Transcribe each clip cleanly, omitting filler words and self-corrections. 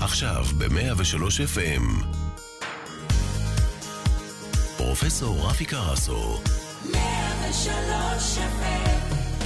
עכשיו ב-103 FM. פרופסור רפי קרסו. 103 FM.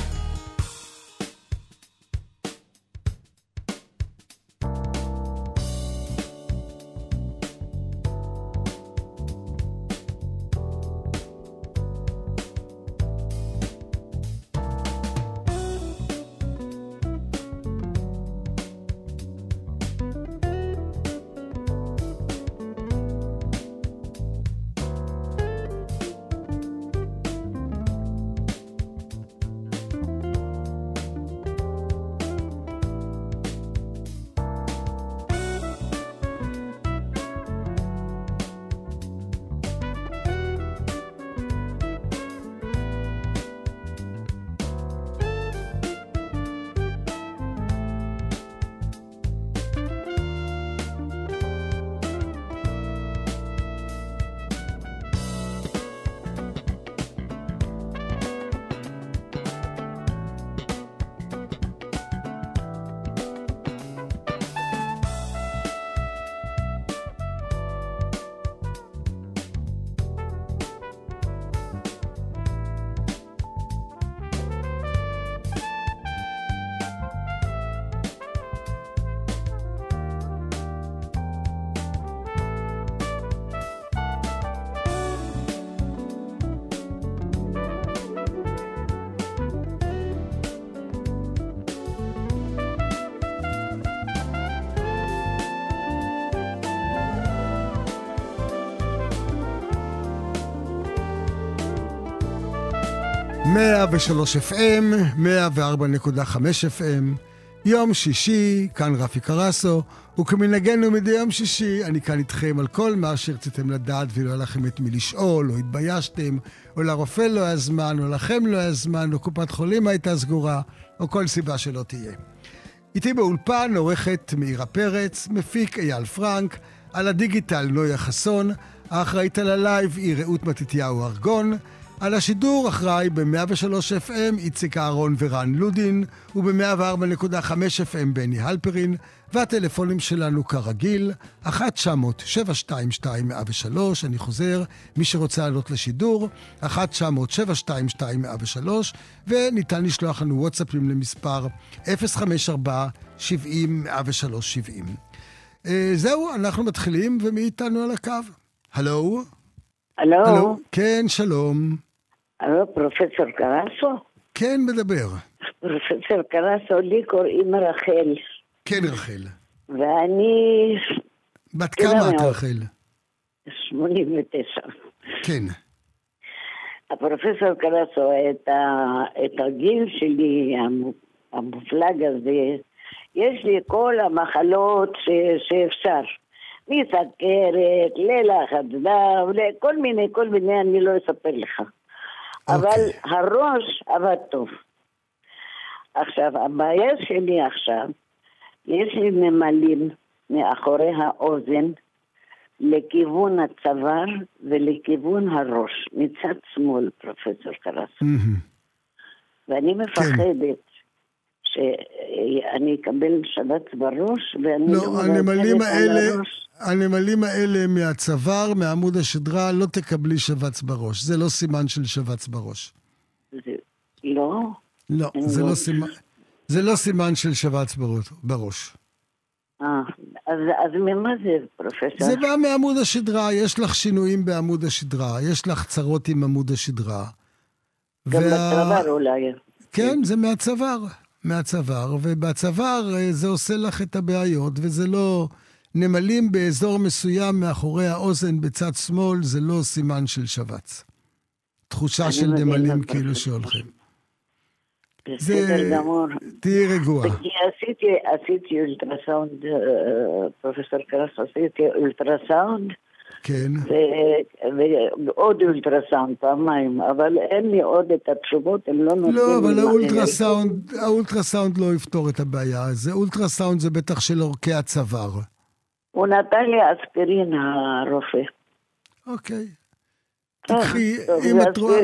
מאה ושלוש FM, 104.5 FM, יום שישי, כאן רפי קרסו, וכמנהגנו מדי יום שישי, אני כאן איתכם על כל מה שרציתם לדעת ולא היה לכם את מי לשאול, או התביישתם, או לרופא לא היה זמן, או לכם לא היה זמן, או קופת חולים הייתה סגורה, או כל סיבה שלא תהיה. איתי באולפן עורכת מאירה פרץ, מפיק אייל פרנק, על הדיגיטל נויה חסון, האחראית על הלייב היא רעות מתתיהו ארגון, על השידור אחראי ב-103 FM איציק אהרון ורן לודין, וב-104.5 FM בני הלפרין, והטלפונים שלנו כרגיל, 1-900-722-103, אני חוזר, מי שרוצה לעלות לשידור, 1-900-722-103, וניתן לשלוח לנו וואטסאפים למספר 054-70-103-70. זהו, אנחנו מתחילים, ומי איתנו על הקו? הלו? הלו? כן, שלום. הלו, פרופסור קרסו? כן, מדבר. פרופסור קרסו, לי קוראים רחל. כן, רחל. ואני... בת כמה את, רחל? 89. כן. הפרופסור קרסו, את הגיל שלי, המופלג הזה, יש לי כל המחלות שאפשר. מסכרת, ללחץ דם, כל מיני, אני לא אספר לך. אבל הראש עבד טוב. עכשיו, הבעיה שלי עכשיו, יש לי ממלים מאחורי האוזן, לכיוון הצוואר ולכיוון הראש, מצד שמאל, פרופסור קרסו. ואני מפחדת שאני אקבל שבץ בראש, ואני לא, הנמלים האלה מהצוואר, מעמוד השדרה, לא תקבלי שבץ בראש. זה לא סימן של שבץ בראש. לא? לא, זה לא סימן של שבץ בראש. אז ממה זה, פרופסור? זה בא מעמוד השדרה, יש לך שינויים בעמוד השדרה, יש לך צרות עם עמוד השדרה. גם בצוואר אולי. כן, זה מהצוואר, ובצוואר זה עושה לך את הבעיות, וזה לא... נמלים באזור מסוים מאחורי האוזן בצד שמאל, זה לא סימן של שבץ. תחושה של נמלים כאילו שהולכים. בסדר גמור. תהי רגוע. עשיתי אולטרסאונד, פרופסור קרסו, עשיתי אולטרסאונד, כן. ועוד אולטרסאונד פעמיים, אבל אין לי עוד את התשובות, הם לא נותנים... לא, אבל האולטרסאונד לא יפתור את הבעיה. אולטרסאונד זה בטח של אורכי הצוואר. הוא נתן לי אספירין, הרופא. אוקיי. תקחי, אם את רואה...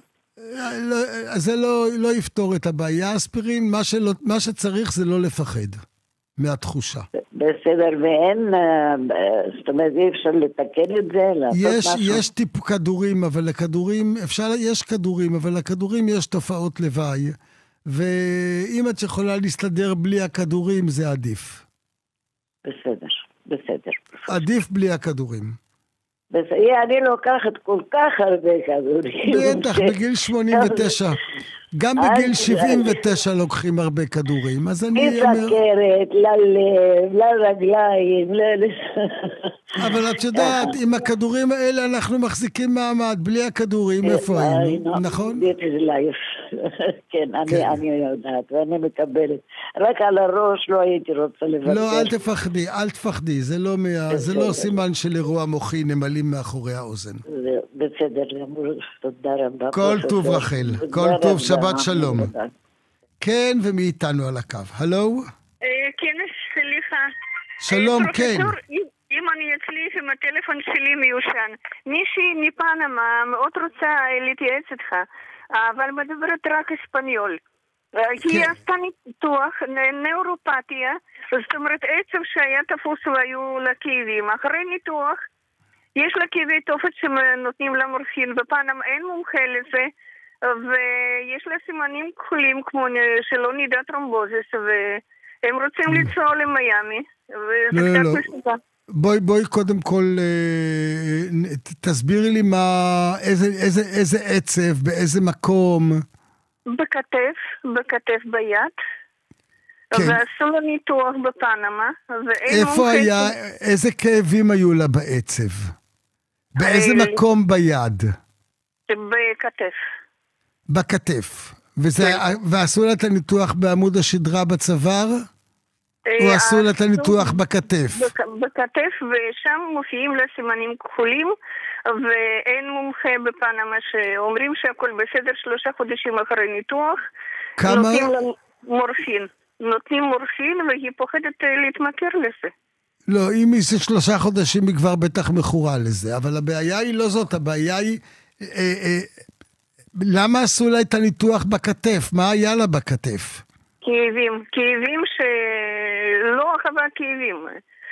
זה לא יפתור את הבעיה. אספירין, מה שצריך זה לא לפחד מהתחושה. בסדר, ואין, זאת אומרת, אי אפשר לתקן את זה, לעשות משהו? יש טיפ כדורים, אבל לכדורים, יש כדורים, אבל לכדורים יש תופעות לוואי, ואם את יכולה להסתדר בלי הכדורים, זה עדיף. בסדר. עדיף בלי הכדורים. אני לוקחת כל כך הרבה כדורים. בטח, בגיל 89. גם בגיל 79 לוקחים הרבה כדורים, אז אני אומר... מסכרת, ללב, לרגליים, אבל את יודעת, עם הכדורים האלה אנחנו מחזיקים מעמד, בלי הכדורים, איפה היינו, נכון? כן, אני יודעת, ואני מקבלת. רק על הראש לא הייתי רוצה לבטל. לא, אל תפחדי, זה לא סימן של אירוע מוחי, נמלים מאחורי האוזן. בסדר, תודה רבה. כל טוב רחל, כל טוב, שבת שלום. כן, ומי איתנו על הקו? הלו? כן, סליחה. שלום, כן. אם אני אצליח עם הטלפון שלי מיושן, מישהי מפנמה מאוד רוצה להתייעץ איתך, אבל מדברת רק אספניול. היא עשתה ניתוח, נאורופתיה, זאת אומרת עצב שהיה תפוס והיו לה כאבים. אחרי ניתוח, יש לה כאבי תופת שנותנים לה מורפין, בפנמה אין מומחה לזה, ויש לה סימנים כחולים כמו שלא נדע טרומבוזיס, והם רוצים לנסוע למיאמי, וזה קצת מסוגע. בואי קודם כל תסבירי לי איזה עצב, באיזה מקום. בכתף ביד, ועשו לה ניתוח בפנמה. איפה היה, איזה כאבים היו לה בעצב? באיזה מקום ביד? בכתף. ועשו לה את הניתוח בעמוד השדרה בצוואר? או עשו לה את הניתוח בכתף? בכתף, ושם מופיעים לה סימנים כחולים, ואין מומחה בפנמה שאומרים שהכל בסדר. 3 חודשים אחרי ניתוח, נותנים לה נותנים מורפין, והיא פוחדת להתמכר לזה. לא, אם זה 3 חודשים היא כבר בטח מכורה לזה, אבל הבעיה היא לא זאת, הבעיה היא... למה עשו לה את הניתוח בכתף? מה היה לה בכתף? כאבים שלא חווה כאבים.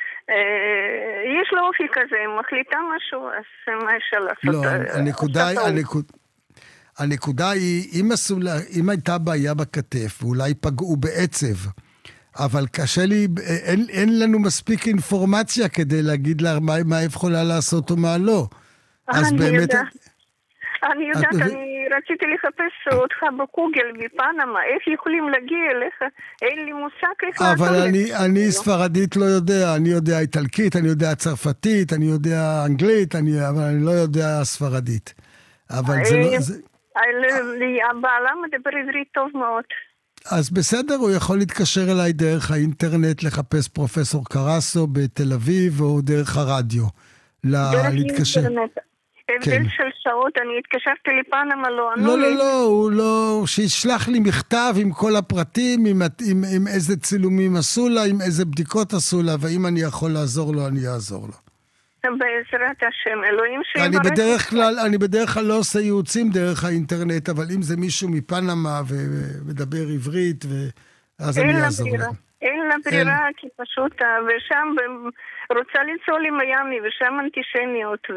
יש לה אופי כזה, מחליטה משהו, אז מה אפשר לעשות? לא, הנקודה היא, אם הייתה בעיה בכתף, ואולי פגעו בעצב, אבל קשה לי, אין לנו מספיק אינפורמציה כדי להגיד לה מה יכולה לעשות או מה לא. אז באמת... אני יודעת, אני רציתי לחפש אותך בגוגל מפנמה, איך יכולים להגיע אליך, אין לי מושג איך לעשות. אבל אני ספרדית לא יודע, אני יודע איטלקית, אני יודע צרפתית, אני יודע אנגלית, אבל אני לא יודע ספרדית. אבל זה לא... הבעלה מדבר עברית טוב מאוד. אז בסדר, הוא יכול להתקשר אליי דרך האינטרנט, לחפש פרופסור קרסו בתל אביב, או דרך הרדיו. דרך האינטרנט. הבדל של שעות, אני התקשרתי לפנמה, לא ענו לי. הוא לא, שישלח לי מכתב עם כל הפרטים, עם איזה צילומים עשו לה, עם איזה בדיקות עשו לה, ואם אני יכול לעזור לו, אני אעזור לו. בעזרת השם, אלוהים שיברך. אני בדרך כלל לא עושה ייעוצים דרך האינטרנט, אבל אם זה מישהו מפנמה ומדבר עברית, אז אני אעזור לו. אין לה ברירה, כי פשוט, ושם רוצה לנסוע למיאמי, ושם אנטישמיות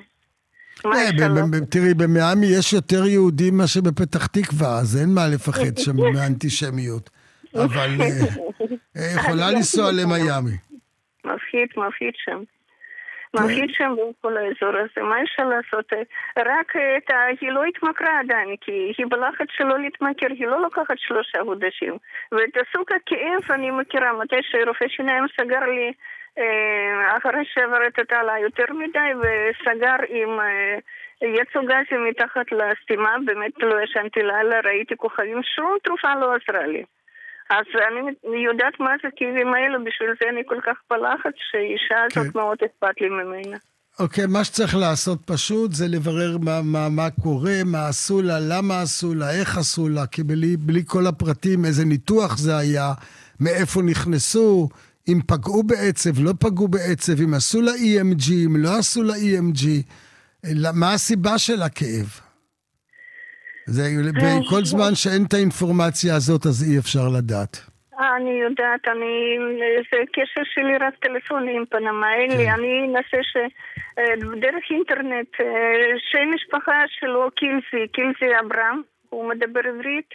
תראי, במיאמי יש יותר יהודים מה שבפתח תקווה, אז אין מה לפחד שם מהאנטישמיות. אבל יכולה לנסוע למיאמי. מפחיד שם. מפחיד שם בכל האזור הזה. מה אפשר לעשות? רק היא לא התמכרה עדיין, כי היא בלחץ שלא להתמכר, היא לא לוקחת 3 חודשים. ואת הסוג הכאב אני מכירה, מתי שרופא שיניים סגר לי, אחרי שעברת את העלה יותר מדי, וסגר עם יצוא גזי מתחת לסתימה, באמת לא ישנתי לילה, ראיתי כוכבים, שום תרופה לא עזרה לי. אז אני יודעת מה זה כאבים האלו, בשביל זה אני כל כך בלחץ, שאישה הזאת מאוד אכפת לי ממנה. אוקיי, מה שצריך לעשות פשוט זה לברר מה קורה, מה עשו לה, למה עשו לה, איך עשו לה, כי בלי כל הפרטים, איזה ניתוח זה היה, מאיפה נכנסו, אם פגעו בעצב, לא פגעו בעצב, אם עשו לה EMG, אם לא עשו לה EMG, מה הסיבה של הכאב? כל זמן שאין את האינפורמציה הזאת, אז אי אפשר לדעת. אני יודעת, זה קשר שלי רק טלפונים פנמה, אין לי, אני אנסה דרך אינטרנט, שם משפחה שלו קילזי אברהם, הוא מדבר עברית,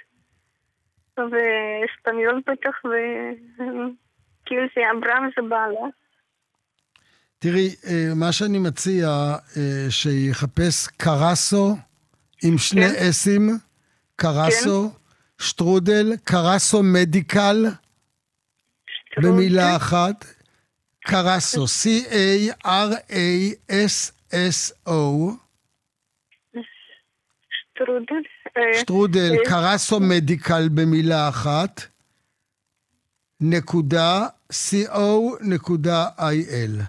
ואספניול בטח, וקילזי אברהם זה בעלה. תראי, מה שאני מציע, שיחפש קרסו, עם שני אסים, קרסו, שטרודל, קרסו מדיקל, במילה אחת, קרסו, C-A-R-A-S-S-O, שטרודל, קרסו מדיקל במילה אחת, נקודה, co.il.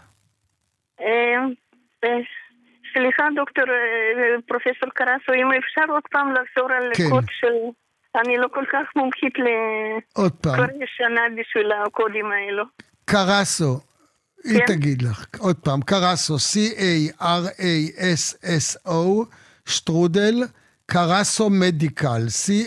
סליחה דוקטור, פרופסור קרסו, אם אפשר עוד פעם לחזור על קוד של... אני לא כל כך מומחית עוד פעם. כבר שנה בשביל הקודים האלו. קרסו, היא תגיד לך, עוד פעם, קרסו, C-A-R-A-S-S-O, שטרודל, קרסו מדיקל,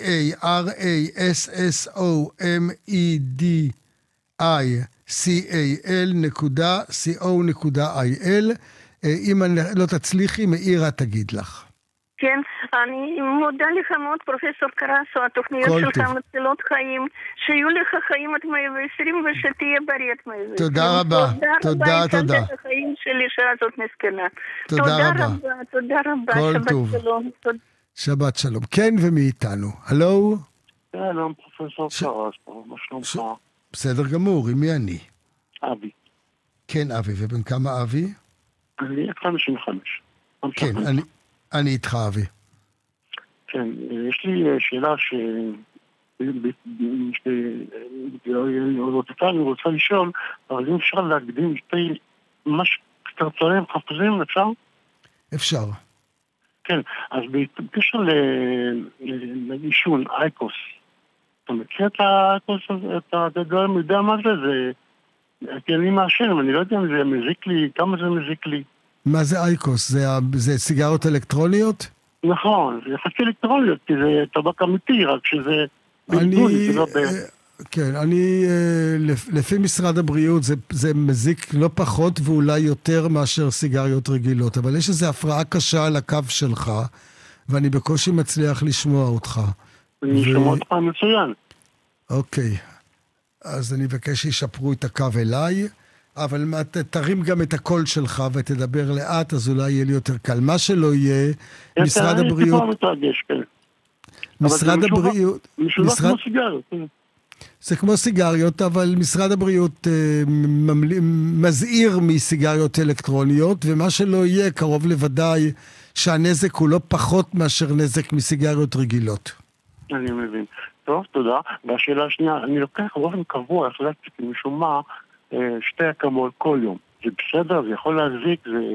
C-A-R-A-S-S-O-M-E-D-I-C-A-L.co.il. אם לא תצליחי, מאירה תגיד לך. כן, אני מודה לך מאוד פרופסור קרסו, התוכניות שלך מצילות חיים, שיהיו לך חיים עד 120 ושתהיה בריא עד 120. תודה רבה, תודה. תודה רבה, את החיים של אישה הזאת מסכנה. תודה רבה. תודה רבה, שבת שלום. שבת שלום. כן, ומאיתנו. הלו? שלום, פרופסור קרסו, מה שלומך? בסדר גמור, עם מי אני? אבי. כן, אבי, ובן כמה אבי? אני 55. כן, אני איתך, אבי. כן, יש לי שאלה אני רוצה לשאול, אבל אם אפשר להקדים שתי ממש קצרצרים חפוזים, אפשר? אפשר. כן, אז בקשר לעישון, אייקוס, אתה מכיר את האייקוס, אתה יודע מה זה? כי אני מעשן, אבל אני לא יודע אם זה מזיק לי, כמה זה מזיק לי. מה זה אייקוס? זה סיגרות אלקטרוניות? נכון, זה חצי אלקטרוניות, כי זה טבק אמיתי, רק שזה... כן, לפי משרד הבריאות זה מזיק לא פחות ואולי יותר מאשר סיגריות רגילות, אבל יש איזו הפרעה קשה על הקו שלך, ואני בקושי מצליח לשמוע אותך. אני שומע אותך מצוין. אוקיי, אז אני מבקש שישפרו את הקו אליי, אבל תרים גם את הקול שלך ותדבר לאט, אז אולי יהיה לי יותר קל. מה שלא יהיה, משרד הבריאות... משרד הבריאות... זה כמו סיגריות, אבל משרד הבריאות מזהיר מסיגריות אלקטרוניות, ומה שלא יהיה קרוב לוודאי שהנזק הוא לא פחות מאשר נזק מסיגריות רגילות. אני מבין. טוב, תודה. והשאלה השנייה, אני לוקח באופן קבוע, החלטתי משום מה, שתי אקמול כל יום. זה בסדר, זה יכול להזיק, זה...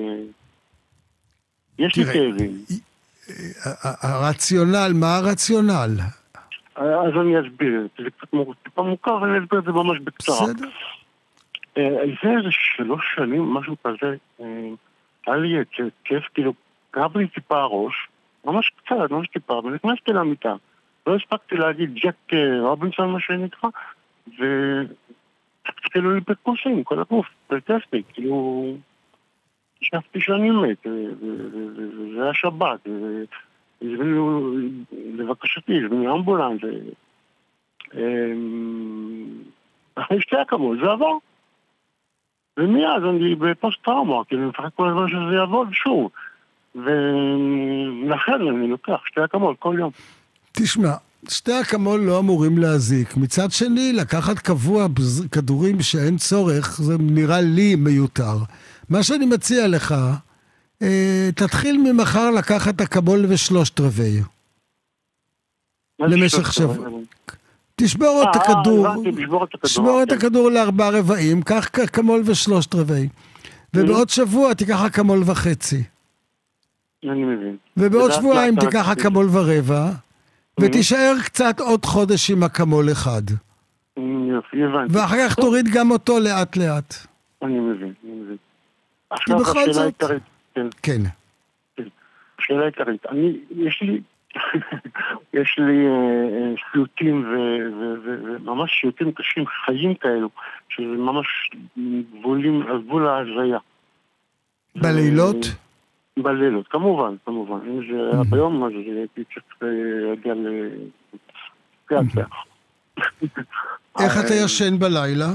יש לי כאבים. הרציונל, מה הרציונל? אז אני אסביר, זה קצת טיפה מוכר, אבל אני אסביר את זה ממש בקצרה. בסדר. זה 3 שנים, משהו כזה, היה לי כיף, כאילו, כאב לי טיפה הראש, ממש קצת, ממש טיפה, ונכנסתי למיטה. לא הספקתי להגיד ג'ק רובינסון, מה שנקרא, כאילו לי פרקוסים, כל הגוף, פרקסתי, כאילו, חשבתי שאני מת, וזה היה שבת, הזמינו, לבקשתי, הזמינו אמבולנס, אחרי 2 אקמול, זה עבר. ומיד אני בפוסט טראומה, כי אני מפחד כל הזמן שזה יעבוד שוב. ולכן אני לוקח 2 אקמול כל יום. תשמע, 2 אקמול לא אמורים להזיק. מצד שני, לקחת קבוע כדורים שאין צורך, זה נראה לי מיותר. מה שאני מציע לך, תתחיל ממחר לקחת אקמול ו3/4. למשך שבוע. תשבור את הכדור. תשבור את הכדור ל4/4, קח אקמול ו3/4. ובעוד שבוע תיקח אקמול וחצי. אני מבין. ובעוד שבועיים תיקח אקמול ורבע. ותישאר קצת עוד חודש עם אקמול אחד. ואחר כך תוריד גם אותו לאט לאט. אני מבין. כי בכל זאת... כן. השאלה העיקרית. יש לי יש לי סיוטים וממש סיוטים קשים, חיים כאלו, שזה ממש גבול ההזיה. בלילות? בלילות, כמובן. אם זה היה ביום, אז הייתי צריך להגיע לפקעת. איך אתה ישן בלילה?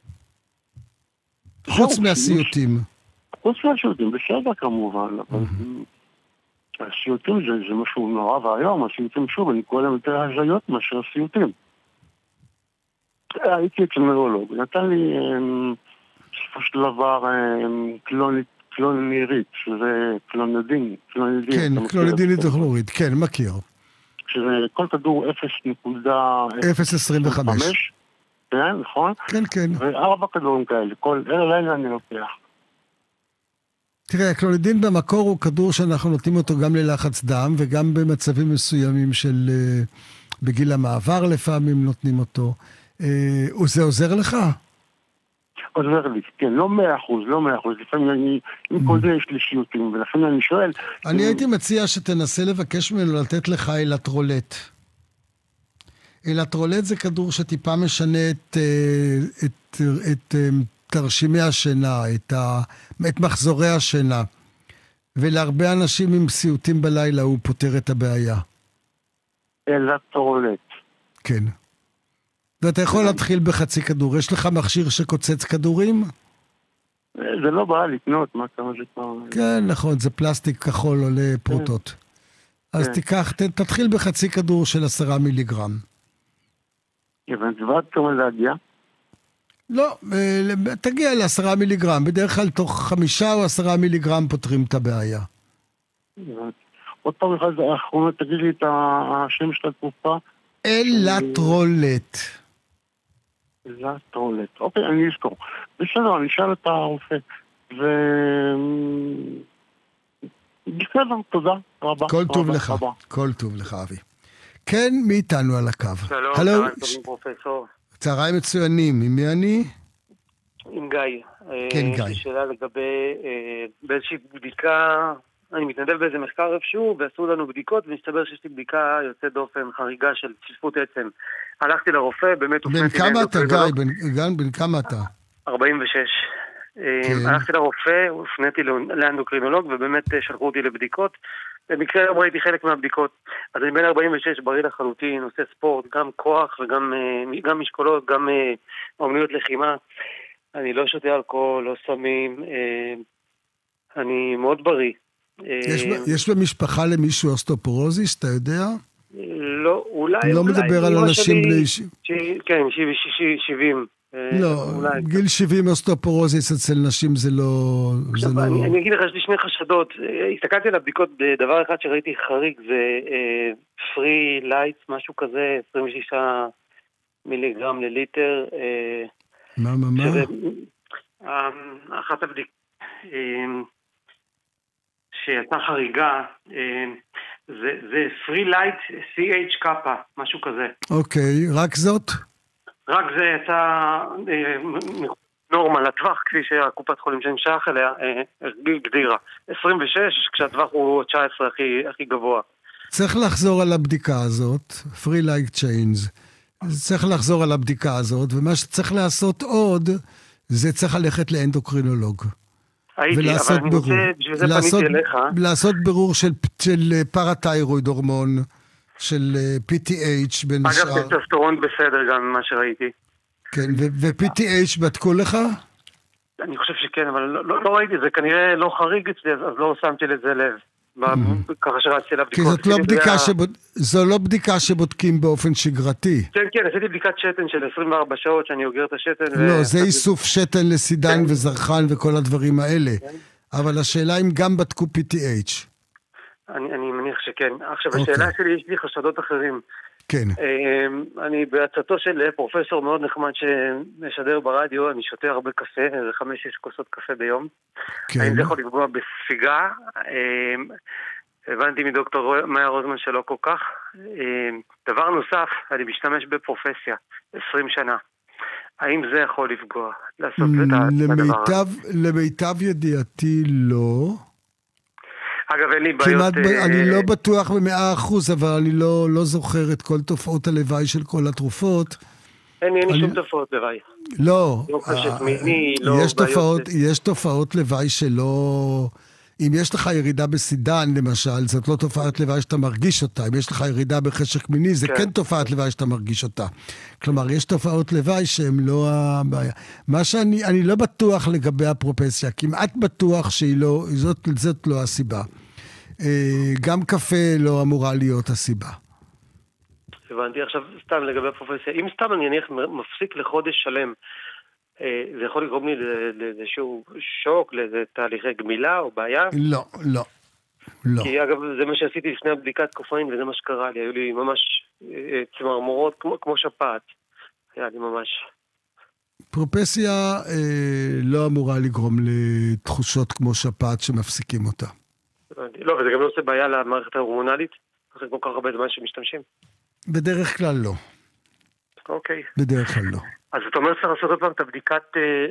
חוץ מהסיוטים. חוץ מהסיוטים, בסדר כמובן, אבל הסיוטים זה משהו נורא והיום, הסיוטים שוב, אני קורא להם יותר הזיות מאשר הסיוטים. הייתי אצל נוירולוג, נתן לי בסופו של דבר קלונירית, שזה קלונדין. כן, קלונדין הידרוכלורית, כן, מכיר. שזה כל כדור 0.25. כן, נכון? כן. ו4 כדורים כאלה, כל לילה אני לוקח. תראה, הקלונדין במקור הוא כדור שאנחנו נותנים אותו גם ללחץ דם, וגם במצבים מסוימים של בגיל המעבר לפעמים נותנים אותו. זה עוזר לך? עוזר לי, כן, לא 100%, לפעמים עם כל זה יש לי שיוטים, ולכן אני שואל... אני הייתי מציע שתנסה לבקש ממנו לתת לך אלטרולט. אלטרולט זה כדור שטיפה משנה את תרשימי השינה, את מחזורי השינה. ולהרבה אנשים עם סיוטים בלילה הוא פותר את הבעיה. אלטרולט. כן. ואתה יכול להתחיל בחצי כדור. יש לך מכשיר שקוצץ כדורים? זה לא בא לקנות, מה כמה זה כבר... כן, נכון, זה פלסטיק כחול עולה פרוטות. אז תיקח, תתחיל בחצי כדור של 10 מיליגרם. ועד כמה להגיע? לא, תגיע ל10 מיליגרם. בדרך כלל תוך 5 או 10 מיליגרם פותרים את הבעיה. עוד פעם אחד האחרונה, תגיד לי את השם של התרופה. אלטרולט. אלטרולט. אוקיי, אני אזכור. בסדר, אני אשאל את הרופא. בסדר, תודה רבה. כל טוב לך, אבי. כן, מי איתנו על הקו? שלום, צהריים טובים פרופסור. צהריים מצוינים, עם מי אני? עם גיא. כן, גיא. יש לי שאלה לגבי באיזושהי בדיקה, אני מתנדב באיזה מחקר איפשהו, ועשו לנו בדיקות, ומסתבר שיש לי בדיקה יוצאת דופן, חריגה של צפיפות עצם. הלכתי לרופא, באמת בן כמה אתה, גיא? בן כמה אתה? 46. הלכתי לרופא, הופניתי לאנדוקרינולוג, ובאמת שלחו אותי לבדיקות. במקרה היום ראיתי חלק מהבדיקות. אז אני בן 46, בריא לחלוטין, עושה ספורט, גם כוח וגם משקולות, גם אומנויות לחימה. אני לא שותה אלכוהול, לא סמים, אני מאוד בריא. יש במשפחה למישהו אוסטאופורוזיס, אתה יודע? לא, אולי... לא מדבר על אנשים בלי... כן, 70. לא, גיל 70 אוסטאופורוזיס אצל נשים זה לא... אני אגיד לך, יש לי שני חשדות. הסתכלתי על הבדיקות, דבר אחד שראיתי חריג זה פרי לייטס, משהו כזה, 26 מיליגרם לליטר. מה? אחת הבדיקות שיצאה חריגה, זה פרי לייט CH קאפה, משהו כזה. אוקיי, רק זאת? רק זה יצא נורמל, הטווח כפי שהקופת חולים שנשאח אליה גדירה. 26, כשהטווח הוא 19 הכי גבוה. צריך לחזור על הבדיקה הזאת, Free Light Chains. צריך לחזור על הבדיקה הזאת, ומה שצריך לעשות עוד, זה צריך ללכת לאנדוקרינולוג. הייתי, אבל אני רוצה, בשביל זה פניתי אליך. לעשות ברור של פרתיירואיד הורמון, של PTH בין השאר. אגב, טסטוסטרון בסדר גם ממה שראיתי. כן, ו-PTH בדקו לך? אני חושב שכן, אבל לא ראיתי, זה כנראה לא חריג אצלי, אז לא שמתי לזה לב. ככה שרצתי לבדיקות. כי זו לא בדיקה שבודקים באופן שגרתי. כן, עשיתי בדיקת שתן של 24 שעות שאני אוגר את השתן. לא, זה איסוף שתן לסידן וזרחן וכל הדברים האלה. אבל השאלה אם גם בדקו PTH. אני מניח שכן. עכשיו, השאלה שלי, יש לי חשדות אחרים. כן. אני בעצתו של פרופסור מאוד נחמד שמשדר ברדיו, אני שותה הרבה קפה, זה 5-6 כוסות קפה ביום. כן. האם זה יכול לפגוע בסיגה? הבנתי מדוקטור מאיה רוזמן שלא כל כך. דבר נוסף, אני משתמש בפרופסיה, 20 שנה. האם זה יכול לפגוע? לעשות את הדבר הזה? למיטב ידיעתי לא. אגב, אין לי בעיות... אני לא בטוח ב100%, אבל אני לא זוכר את כל תופעות הלוואי של כל התרופות. אין לי שום תופעות לוואי. לא. לא קשת מיני, לא בעיות... יש תופעות לוואי שלא... אם יש לך ירידה בסידן, למשל, זאת לא תופעת לוואי שאתה מרגיש אותה. אם יש לך ירידה בחשק מיני, זה כן תופעת לוואי שאתה מרגיש אותה. כלומר, יש תופעות לוואי שהן לא הבעיה. מה אני לא בטוח לגבי הפרופסיה, כמעט בטוח זאת לא הסיבה. גם קפה לא אמורה להיות הסיבה. הבנתי. עכשיו, סתם לגבי הפרופסיה, אם סתם אני נניח מפסיק לחודש שלם, זה יכול לגרום לי לאיזשהו שוק, לאיזה תהליכי גמילה או בעיה? לא. כי אגב, זה מה שעשיתי לפני הבדיקת קופאין, וזה מה שקרה לי. היו לי ממש צמרמורות, כמו שפעת. היה לי ממש... פרופסיה לא אמורה לגרום לתחושות כמו שפעת שמפסיקים אותה. לא, וזה גם לא עושה בעיה למערכת ההורמונלית, אחרי כל כך הרבה זמן שמשתמשים. בדרך כלל לא. אוקיי. בדרך כלל לא. אז אתה אומר צריך לעשות עוד פעם את הבדיקת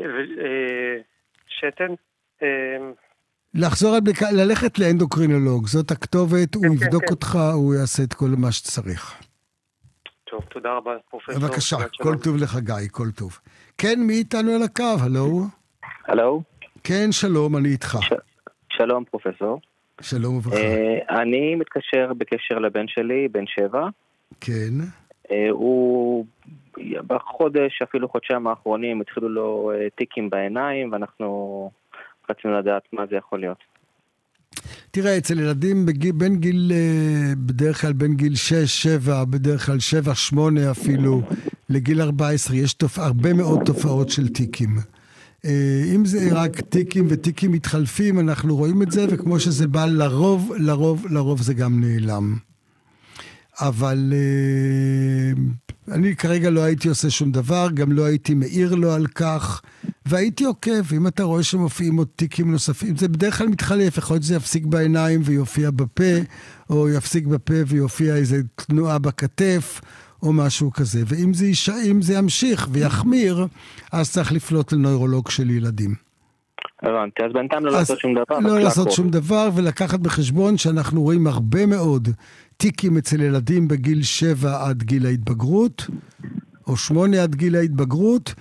שתן? לחזור על בדיקה, ללכת לאנדוקרינולוג, זאת הכתובת, הוא יבדוק אותך, הוא יעשה את כל מה שצריך. טוב, תודה רבה, פרופסור. בבקשה, כל טוב לך גיא, כל טוב. כן, מי איתנו על הקו? הלו? הלו? כן, שלום, אני איתך. שלום, פרופסור. שלום וברכה. אני מתקשר בקשר לבן שלי, בן 7. כן. הוא בחודש, אפילו חודשיים האחרונים, התחילו לו טיקים בעיניים, ואנחנו רצינו לדעת מה זה יכול להיות. תראה, אצל ילדים בין גיל, בדרך כלל בין גיל 6-7, בדרך כלל 7-8 אפילו, לגיל 14, יש הרבה מאוד תופעות של טיקים. אם זה רק טיקים וטיקים מתחלפים, אנחנו רואים את זה, וכמו שזה בא לרוב זה גם נעלם. אבל אני כרגע לא הייתי עושה שום דבר, גם לא הייתי מעיר לו על כך, והייתי עוקב. אם אתה רואה שמופיעים עוד טיקים נוספים, זה בדרך כלל מתחלף, יכול להיות שזה יפסיק בעיניים ויופיע בפה, או יפסיק בפה ויופיע איזו תנועה בכתף, או משהו כזה. ואם זה ימשיך ויחמיר, אז צריך לפנות לנוירולוג של ילדים. הבנתי, אז בינתיים לא לעשות שום דבר. לא לעשות שום דבר, ולקחת בחשבון שאנחנו רואים הרבה מאוד טיקים אצל ילדים בגיל 7 עד גיל ההתבגרות, או 8 עד גיל ההתבגרות,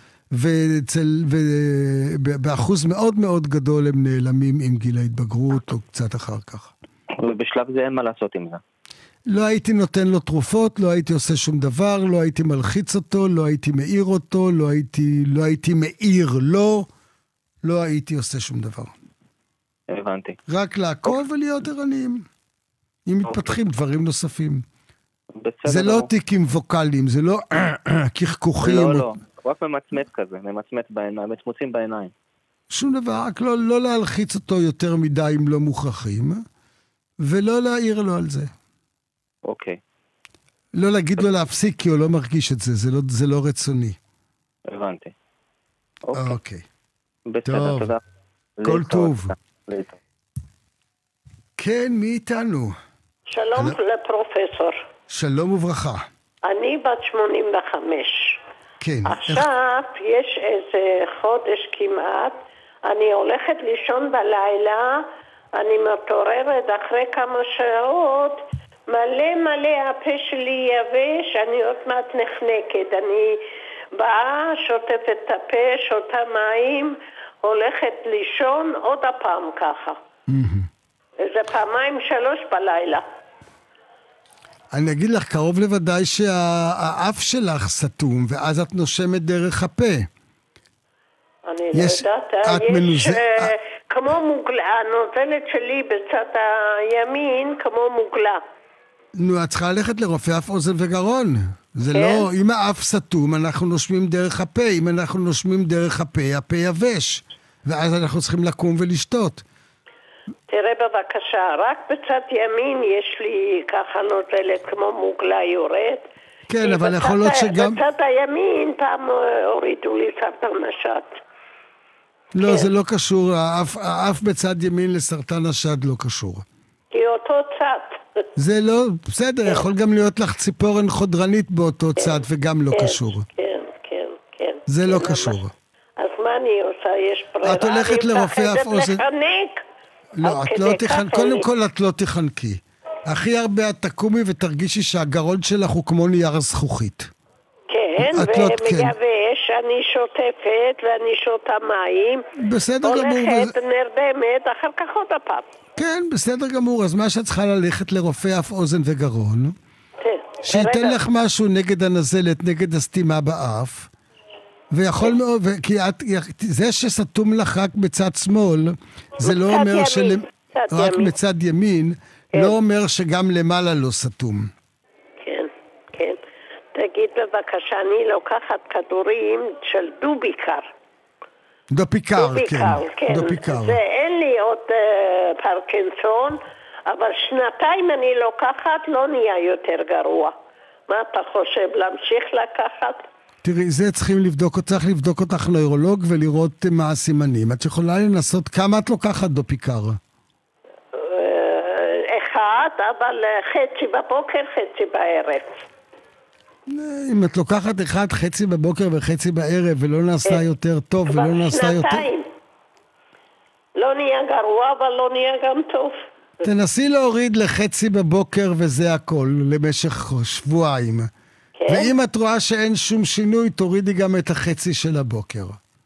ובאחוז מאוד מאוד גדול הם נעלמים עם גיל ההתבגרות, או קצת אחר כך. ובשלב זה אין מה לעשות עם זה. לא הייתי נותן לו תרופות, לא הייתי עושה שום דבר, לא הייתי מלחיץ אותו, לא הייתי מעיר אותו, לא הייתי מעיר לו, לא הייתי עושה שום דבר. הבנתי. רק לעקוב ולהיות ערניים. אם מתפתחים דברים נוספים. זה לא טיקים ווקליים, זה לא כחכוכים. לא, רק ממצמץ כזה, ממצמץ בעיניים, מצמוצים בעיניים. שום דבר, רק לא להלחיץ אותו יותר מדי אם לא מוכרחים, ולא להעיר לו על זה. אוקיי. לא להגיד לו להפסיק, כי הוא לא מרגיש את זה, זה לא רצוני. הבנתי. אוקיי. בסדר, תודה. כל טוב. כן, מי איתנו? שלום לפרופסור. שלום וברכה. אני בת 85. כן. עכשיו יש איזה חודש כמעט, אני הולכת לישון בלילה, אני מתעוררת אחרי כמה שעות, מלא הפה שלי יבש, אני עוד מעט נחנקת, אני באה, שוטפת את הפה, שותה מים, הולכת לישון עוד הפעם ככה. זה 2-3 בלילה. אני אגיד לך, קרוב לוודאי שהאף שלך סתום, ואז את נושמת דרך הפה. אני לא יודעת, יש כמו מוגלה, הנוזלת שלי בצד הימין כמו מוגלה. נו, את צריכה ללכת לרופא אף אוזן וגרון. זה לא, אם האף סתום, אנחנו נושמים דרך הפה. אם אנחנו נושמים דרך הפה, הפה יבש. ואז אנחנו צריכים לקום ולשתות. תראה בבקשה, רק בצד ימין יש לי ככה נוזלת כמו מוגלה יורד. כן, אבל יכול להיות שגם... בצד הימין פעם הורידו לי סרטן השד. לא, זה לא קשור, האף בצד ימין לסרטן השד לא קשור. כי אותו צד. זה לא, בסדר, יכול גם להיות לך ציפורן חודרנית באותו צד וגם לא קשור. כן. זה לא קשור. אז מה אני עושה? יש ברירה? את הולכת לרופא אף אוזן... לא, את לא תחנקי, קודם כל את לא תחנקי. הכי הרבה את תקומי ותרגישי שהגרון שלך הוא כמו נייר זכוכית. כן, ומייבש, אני שוטפת ואני שותה מים. בסדר גמור. הולכת, נרדמת, אחר כך עוד הפעם. כן, בסדר גמור. אז מה שאת צריכה ללכת לרופא אף אוזן וגרון, שייתן לך משהו נגד הנזלת, נגד הסתימה באף, ויכול מאוד, כי זה שסתום לך רק בצד שמאל, זה לא אומר רק בצד ימין, לא אומר שגם למעלה לא סתום. כן, כן. תגיד בבקשה, אני לוקחת כדורים של דופיקר. דופיקר, כן. דופיקר. זה אין לי עוד פרקינסון, אבל 2 אני לוקחת, לא נהיה יותר גרוע. מה אתה חושב, להמשיך לקחת? תראי, זה צריך לבדוק אותך נוירולוג ולראות מה הסימנים. את יכולה לנסות כמה את לוקחת דופיקר? 1, אבל חצי בבוקר, חצי בערב. אם את לוקחת 1 חצי בבוקר וחצי בערב ולא נעשה יותר טוב ולא נעשה יותר... 2. לא נהיה גרוע, אבל לא נהיה גם טוב. תנסי להוריד לחצי בבוקר וזה הכל, למשך שבועיים. כן? ואם את רואה שאין שום שינוי, תורידי גם את החצי של הבוקר.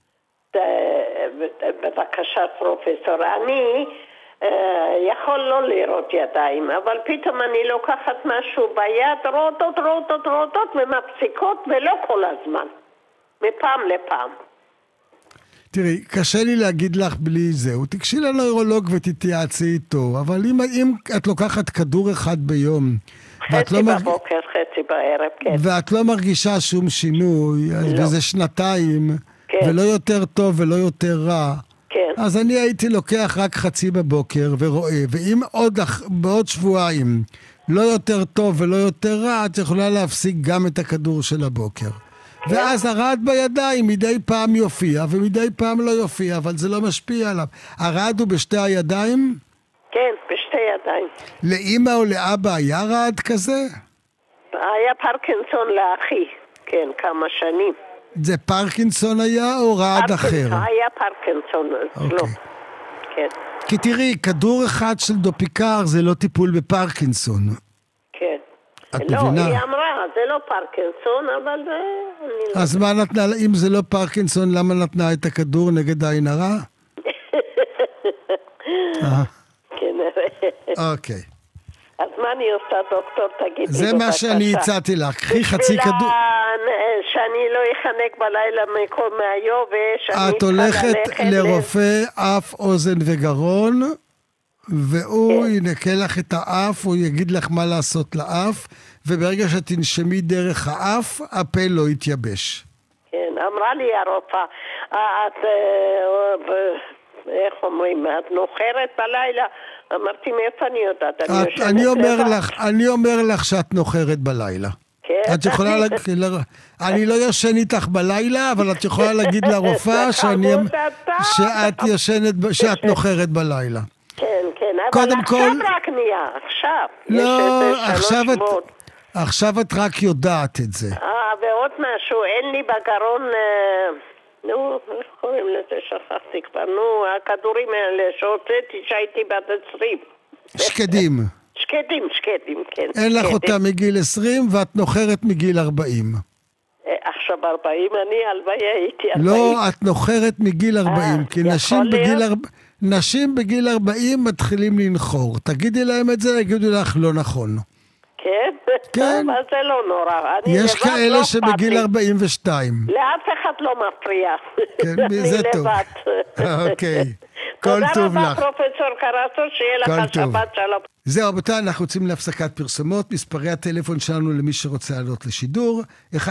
בבקשה פרופסור, אני יכול לא לראות ידיים, אבל פתאום אני לוקחת משהו ביד, רוטות, ומפסיקות, ולא כל הזמן. מפעם לפעם. תראי, קשה לי להגיד לך בלי זהו. תקשי לנוירולוג ותתייעצי איתו, אבל אם את לוקחת כדור אחד ביום, חצי בבוקר, חצי בערב, כן. ואת לא מרגישה שום שינוי, וזה 2, כן. ולא יותר טוב ולא יותר רע, כן. אז אני הייתי לוקח רק חצי בבוקר ורואה, ואם בעוד שבועיים לא יותר טוב ולא יותר רע, את יכולה להפסיק גם את הכדור של הבוקר. ואז הרעד בידיים מדי פעם יופיע, ומדי פעם לא יופיע, אבל זה לא משפיע עליו. הרעד הוא בשתי הידיים? כן, בשתי ידיים. לאמא או לאבא היה רעד כזה? היה פרקינסון לאחי, כן, כמה שנים. זה פרקינסון היה או רעד אחר? היה פרקינסון, לא. כן. כי תראי, כדור אחד של דופיקר זה לא טיפול בפרקינסון. כן. את לא, מבינה? היא אמרה, זה לא פרקינסון, אבל זה... אז מה נתנה, אם זה לא פרקינסון, למה נתנה את הכדור נגד העין הרע? כנראה. אוקיי. אז מה אני עושה, דוקטור? תגידי. זה מה שאני הצעתי לך. קחי חצי כדור. שאני לא יחנק בלילה מכל מהיובש. את הולכת לרופא אף, אוזן וגרון, והוא ינקה לך את האף, הוא יגיד לך מה לעשות לאף, וברגע שתנשמי דרך האף, הפה לא יתייבש. כן, אמרה לי הרופאה, את, איך אומרים, את נוחרת בלילה? אמרתי, מאיפה אני יודעת? אני אומר לך שאת נוחרת בלילה. את יכולה אני לא ישן איתך בלילה, אבל את יכולה להגיד לרופאה שאת נוחרת בלילה. כן, כן, אבל עכשיו רק נהיה, עכשיו. לא, עכשיו את רק יודעת את זה. ועוד משהו, אין לי בגרון, איך קוראים לזה, שכחתי כבר, הכדורים האלה שהוצאתי שהייתי בת 20. שקדים. שקדים, כן. אין לך אותה מגיל 20 ואת נוחרת מגיל 40. עכשיו 40, אני הלוויה הייתי 40. לא, את נוחרת מגיל 40, כי נשים בגיל 40 מתחילים לנחור. תגידי להם את זה, יגידו לך לא נכון. כן? כן. אבל זה לא נורא. יש כאלה שבגיל 42. לאף אחד לא מפריע. כן, זה טוב. אוקיי. כל טוב לך. תודה רבה פרופסור קרסו, שיהיה לך שבת שלום. זהו, רבותיי, אנחנו יוצאים להפסקת פרסומות. מספרי הטלפון שלנו למי שרוצה לעלות לשידור, 1-900-722-103.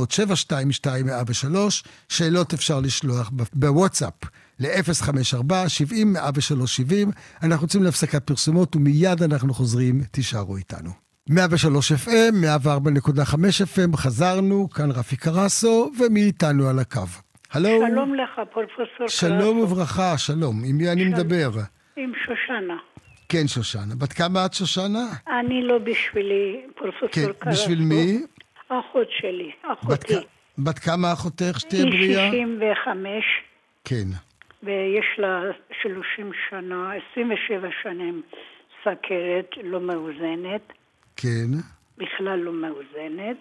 שאלות אפשר לשלוח בוואטסאפ ל-054-70-103-70. אנחנו יוצאים להפסקת פרסומות, ומיד אנחנו חוזרים, תישארו איתנו. 103 FM, 104.5 FM, חזרנו, כאן רפי קרסו, ומי איתנו על הקו? הלו? שלום לך, פרופסור קרסו. שלום וברכה, שלום. עם מי אני מדבר? עם שושנה. כן, שושנה. בת כמה את, שושנה? אני לא בשבילי, פרופסור קרסו. כן, בשביל מי? אחות שלי, אחותי. בת כמה אחותך שתהיה בריאה? היא 65. כן. ויש לה 30 שנה, 27 שנים סכרת לא מאוזנת. כן. בכלל לא מאוזנת,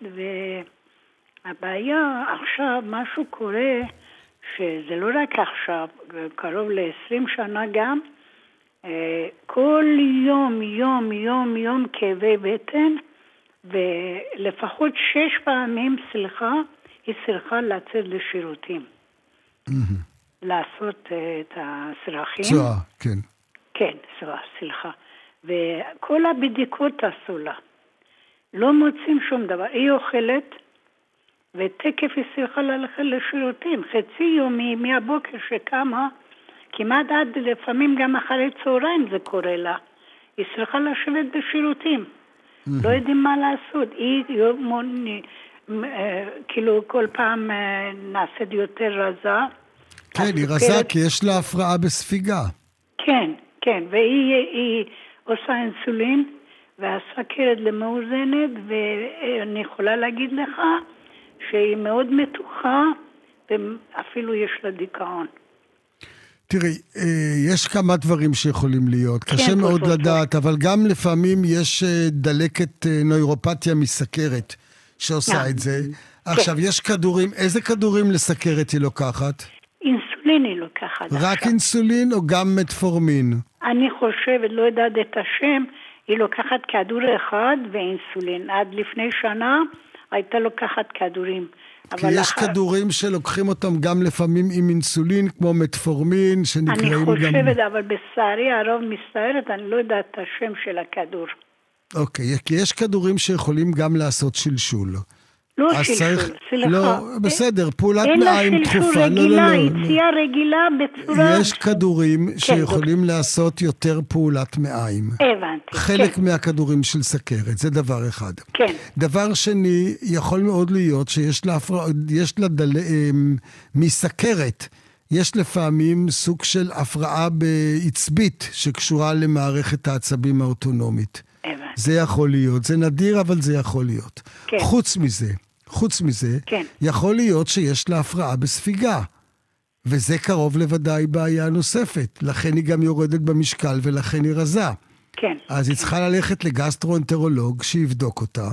והבעיה עכשיו, משהו קורה, שזה לא רק עכשיו, קרוב ל-20 שנה גם, כל יום כאבי בטן, ולפחות 6 פעמים, היא צריכה לצאת לשירותים. לעשות את הסרחים. צועה, כן. כן, סליחה. וכל הבדיקות עשו לה. לא מוצאים שום דבר. היא אוכלת, ותקף היא צריכה ללכת לשירותים. חצי יומי מהבוקר שקמה, כמעט עד לפעמים גם אחרי צהריים זה קורה לה. היא צריכה לשבת בשירותים. לא יודעים מה לעשות. היא כאילו כל פעם נעשית יותר רזה. כן, היא רזה כי יש לה הפרעה בספיגה. כן, כן. והיא עושה אינסולין, והסכרת למאוזנת, ואני יכולה להגיד לך שהיא מאוד מתוחה, ואפילו יש לה דיכאון. תראי, יש כמה דברים שיכולים להיות. קשה מאוד לדעת, אבל גם לפעמים יש דלקת נוירופתיה מסכרת שעושה את זה. עכשיו, יש כדורים, איזה כדורים לסכרת היא לוקחת? אינסולין היא לוקחת. רק אינסולין או גם מטפורמין? אני חושבת, לא יודעת את השם, היא לוקחת כדור אחד ואינסולין. עד לפני שנה הייתה לוקחת כדורים. כי יש כדורים שלוקחים אותם גם לפעמים עם אינסולין, כמו מטפורמין, שנקראים גם... אני חושבת, אבל בשערי הרוב מסתערת, אני לא יודעת את השם של הכדור. אוקיי, כי יש כדורים שיכולים גם לעשות שלשול. לא שלשול, סליחה. לא, בסדר, פעולת מעיים תכופה. אין לה שלשול רגילה, יציאה רגילה בצורה... יש כדורים שיכולים לעשות יותר פעולת מעיים. הבנתי. חלק מהכדורים של סכרת, זה דבר אחד. כן. דבר שני, יכול מאוד להיות שיש לה מסכרת, יש לפעמים סוג של הפרעה בעצבית שקשורה למערכת העצבים האוטונומית. זה יכול להיות, זה נדיר אבל זה יכול להיות. כן. חוץ מזה, יכול להיות שיש לה הפרעה בספיגה, וזה קרוב לוודאי בעיה נוספת, לכן היא גם יורדת במשקל ולכן היא רזה. כן. אז היא צריכה ללכת לגסטרואנטרולוג שיבדוק אותה,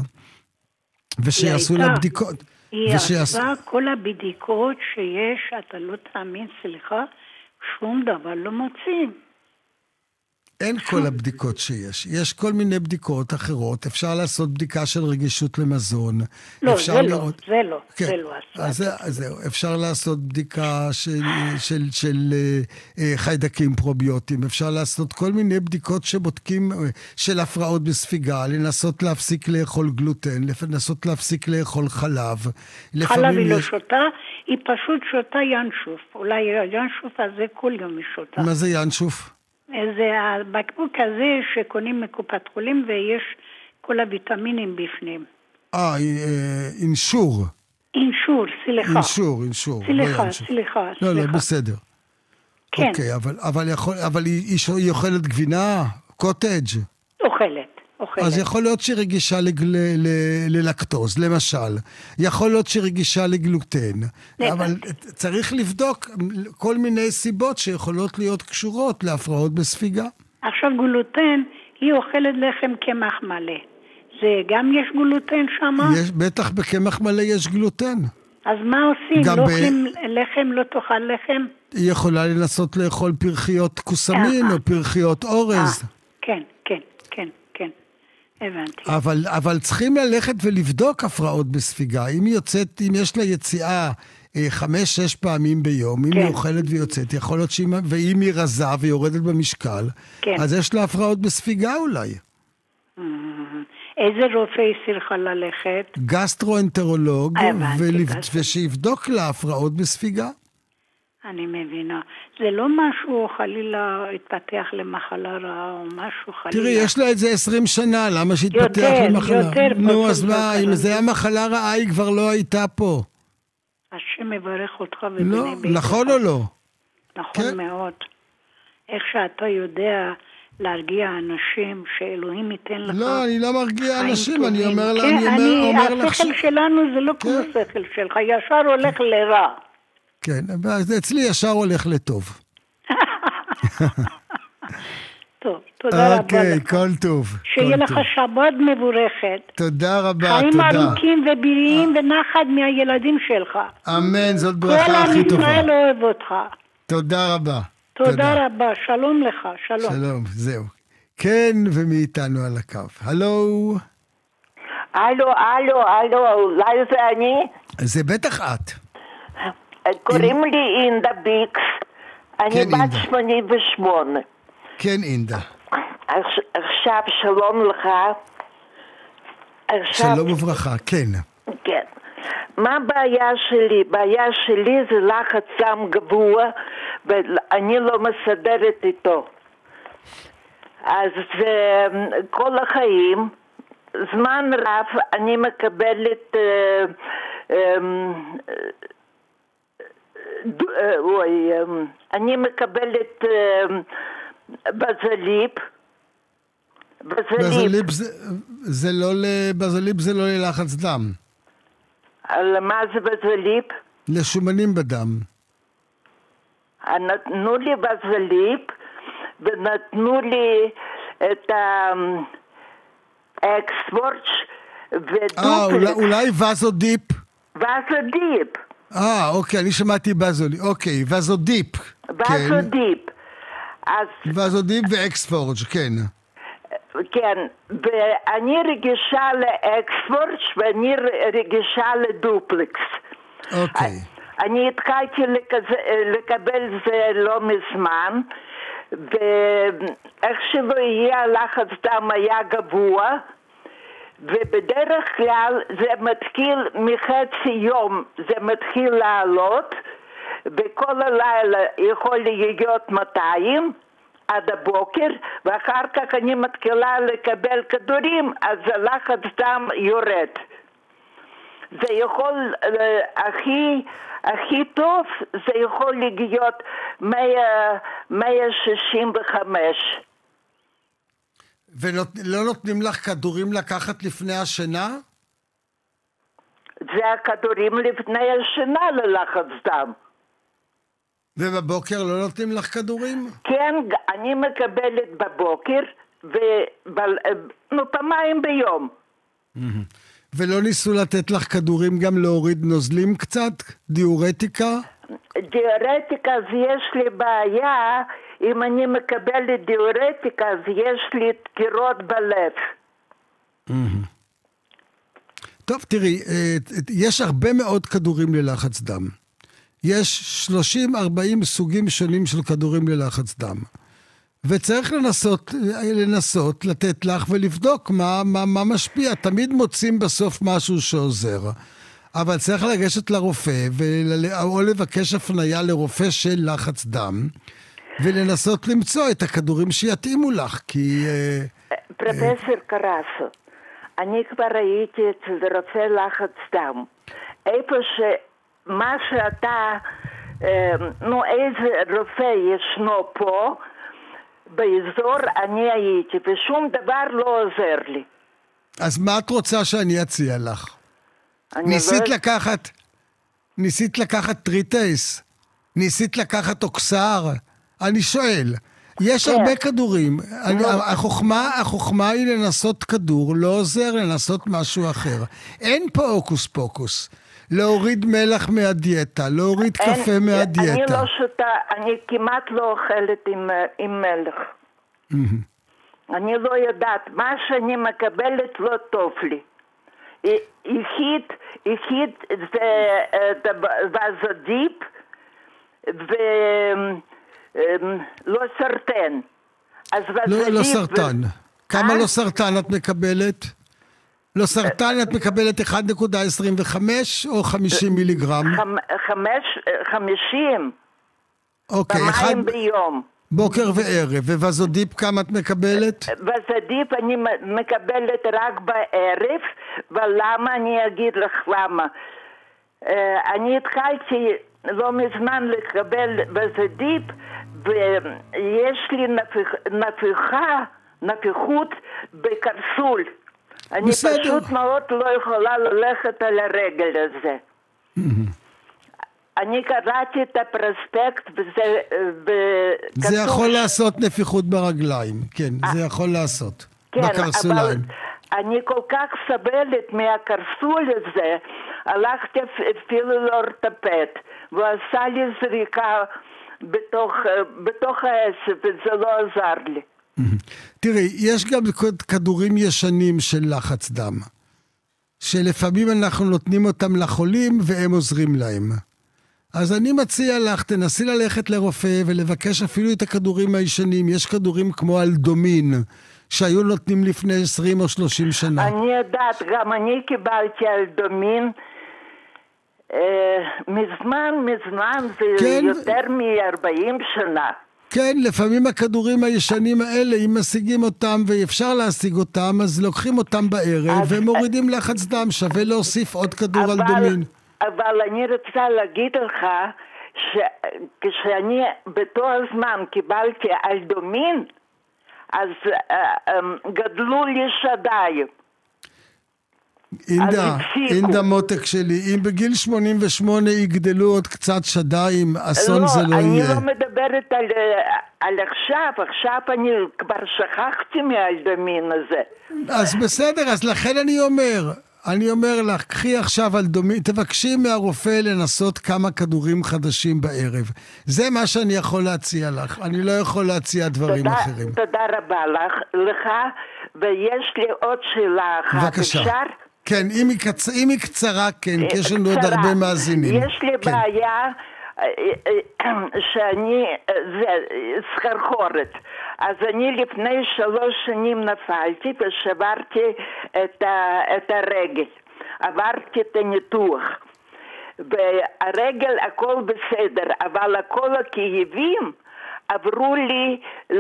ושיעשו לה בדיקות. היא עשה כל הבדיקות שיש, אתה לא תאמין, סליחה, שום דבר לא מוצאים. אין כל הבדיקות שיש. יש כל מיני בדיקות אחרות. אפשר לעשות בדיקה של רגישות למזון. לא, זה לא. כן. זה לא. אז זהו. אפשר לעשות בדיקה של חיידקים פרוביוטיים. אפשר לעשות כל מיני בדיקות שבודקים של הפרעות בספיגה, לנסות להפסיק לאכול גלוטן, לנסות להפסיק לאכול חלב. חלב היא לא שותה, היא פשוט שותה ינשוף. אולי ינשוף הזה כל יום היא שותה. מה זה ינשוף? זה הבקבוק הזה שקונים מקופת חולים ויש כל הוויטמינים בפנים. אינשור. סליחה. אינשור. סליחה. לא, בסדר. כן. אוקיי, אבל היא אוכלת גבינה? קוטג'? אוכלת. אז יכול להיות שהיא רגישה ללקטוז, למשל. יכול להיות שהיא רגישה לגלוטן. אבל צריך לבדוק כל מיני סיבות שיכולות להיות קשורות להפרעות בספיגה. עכשיו גלוטן, היא אוכלת לחם קמח מלא. זה גם יש גלוטן שם? בטח בקמח מלא יש גלוטן. אז מה עושים? לא אוכלים לחם, לא תאכל לחם? היא יכולה לנסות לאכול פרחיות קוסמין או פרחיות אורז. כן. הבנתי. אבל צריכים ללכת ולבדוק הפרעות בספיגה. אם יש לה יציאה 5-6 פעמים ביום, אם היא אוכלת ויוצאת, יכול להיות ואם היא רזה ויורדת במשקל, אז יש לה הפרעות בספיגה אולי. איזה רופא היא צריכה ללכת? גסטרואנטרולוג, ושיבדוק לה הפרעות בספיגה. אני מבינה. זה לא משהו חלילה התפתח למחלה רעה או משהו חלילה. תראי, יש לה את זה 20 שנה, למה שהתפתח למחלה? נו, אז מה, אם זה היה מחלה רעה, היא כבר לא הייתה פה. השם מברך אותך לא, נכון או לא? נכון מאוד. איך שאתה יודע להרגיע אנשים שאלוהים ייתן לך... לא, אני לא מרגיע אנשים, אני אומר לך... השכל שלנו זה לא כמו שכל שלך, ישר הולך לרע. כן, אצלי ישר הולך לטוב. טוב, תודה רבה אוקיי, לך. כל טוב. שיהיה לך שבת מבורכת. תודה רבה, חיים תודה. ארוכים ובריאים ונחת מהילדים שלך. אמן, זאת ברכה הכי כל עם טובה. ישראל אוהב אותך. תודה רבה. תודה רבה, שלום לך, שלום. שלום, זהו. כן, ומי איתנו על הקו? הלו? הלו, אולי זה אני? זה בטח את. קוראים לי אינדה ביקס, אני כן, בת אינדה. 88. כן, אינדה. עכשיו, שלום לך. שלום וברכה, כן. כן. מה הבעיה שלי? הבעיה שלי זה לחץ דם גבוה, ואני לא מסדרת איתו. אז כל החיים, זמן רב, אני מקבלת אני מקבלת בזליפ. בזליפ זה לא ללחץ דם. מה זה בזליפ? לשומנים בדם. נתנו לי בזליפ ונתנו לי את האקספורט ודופלקס. אולי וזודיפ? וזודיפ. אוקיי, אני שמעתי בזולי. אוקיי, וזודיפ. וזודיפ. וזודיפ ואקספורט, כן. כן, ואני רגישה לאקספורט ואני רגישה לדופלקס. אוקיי. אני התחלתי לקבל זה לא מזמן, ואיך שלא יהיה הלחץ דם היה גבוה, ובדרך כלל זה מתחיל מחצי יום, זה מתחיל לעלות, וכל הלילה יכול להיות 200 עד הבוקר, ואחר כך אני מתחילה לקבל כדורים, אז הלחץ דם יורד. זה יכול, הכי טוב, זה יכול להיות 165. ולא נותנים לך כדורים לקחת לפני השינה? זה הכדורים לפני השינה ללחץ דם. ובבוקר לא נותנים לך כדורים? כן, אני מקבלת בבוקר, פעמיים ביום. ולא ניסו לתת לך כדורים גם להוריד נוזלים קצת? דיורטיקה? דיורטיקה, אז יש לי בעיה, אם אני מקבלת דיורטיקה, אז יש לי דקירות בלב. טוב, תראי, יש הרבה מאוד כדורים ללחץ דם. יש 30-40 סוגים שונים של כדורים ללחץ דם. וצריך לנסות לתת לך ולבדוק מה משפיע. תמיד מוצאים בסוף משהו שעוזר. אבל צריך לגשת לרופא, או לבקש הפניה לרופא של לחץ דם, ולנסות למצוא את הכדורים שיתאימו לך, כי... פרופסור קרסו, אני כבר הייתי אצל רופא לחץ דם. איפה מה שאתה, איזה רופא ישנו פה, באזור אני הייתי, ושום דבר לא עוזר לי. אז מה את רוצה שאני אציע לך? ניסית לקחת טריטייס? ניסית לקחת אוקסר? אני שואל, יש הרבה כדורים. החוכמה היא לנסות כדור, לא עוזר לנסות משהו אחר. אין פה אוקוס פוקוס. להוריד מלח מהדיאטה, להוריד קפה מהדיאטה. אני לא שותה, אני כמעט לא אוכלת עם מלח. אני לא יודעת, מה שאני מקבלת לא טוב לי. יחיד זה וזודיפ ולא סרטן. לא סרטן. כמה לא סרטן את מקבלת? לא סרטן את מקבלת 1.25 או 50 מיליגרם? 50. אוקיי, פעמיים ביום. בוקר וערב. ווזודיפ כמה את מקבלת? וזודיפ אני מקבלת רק בערב, ולמה אני אגיד לך למה. אני התחלתי לא מזמן לקבל וזודיפ, ויש לי נפיחות בקרסול. אני פשוט מאוד לא יכולה ללכת על הרגל הזה. אני קראתי את הפרוספקט וזה... זה יכול לעשות נפיחות ברגליים, כן, זה יכול לעשות. כן, בקרסוליים. אבל אני כל כך סבלת מהקרסול הזה, הלכתי אפילו לאורתופד, והוא עשה לי זריקה בתוך העצב, וזה לא עזר לי. תראי, יש גם כדורים ישנים של לחץ דם, שלפעמים אנחנו נותנים אותם לחולים והם עוזרים להם. אז אני מציע לך, תנסי ללכת לרופא ולבקש אפילו את הכדורים הישנים. יש כדורים כמו אלדומין, שהיו נותנים לפני 20 או 30 שנה. אני יודעת, גם אני קיבלתי אלדומין, מזמן, זה כן, יותר מ-40 שנה. כן, לפעמים הכדורים הישנים האלה, אם משיגים אותם ואפשר להשיג אותם, אז לוקחים אותם בערב ומורידים לחץ דם, שווה להוסיף עוד כדור אלדומין. אבל אני רוצה להגיד לך, כשאני באותו הזמן קיבלתי אלדומין, אז גדלו לי שדיים. אינדה מותק שלי, אם בגיל 88 יגדלו עוד קצת שדיים, אסון זה לא יהיה. אני לא מדברת על עכשיו אני כבר שכחתי מהאלדומין הזה. אז בסדר, אז לכן אני אומר לך, קחי עכשיו אלדומין, תבקשי מהרופא לנסות כמה כדורים חדשים בערב. זה מה שאני יכול להציע לך, אני לא יכול להציע דברים אחרים. תודה רבה לך, ויש לי עוד שאלה אחת. בבקשה. כן, אם היא קצרה, כן, כי יש לנו עוד הרבה מאזינים. יש לי בעיה שאני, זה סחרחורת. אז אני לפני 3 שנים נפלתי ושברתי את הרגל. עברתי את הניתוח. והרגל הכל בסדר, אבל כל הכאבים עברו לי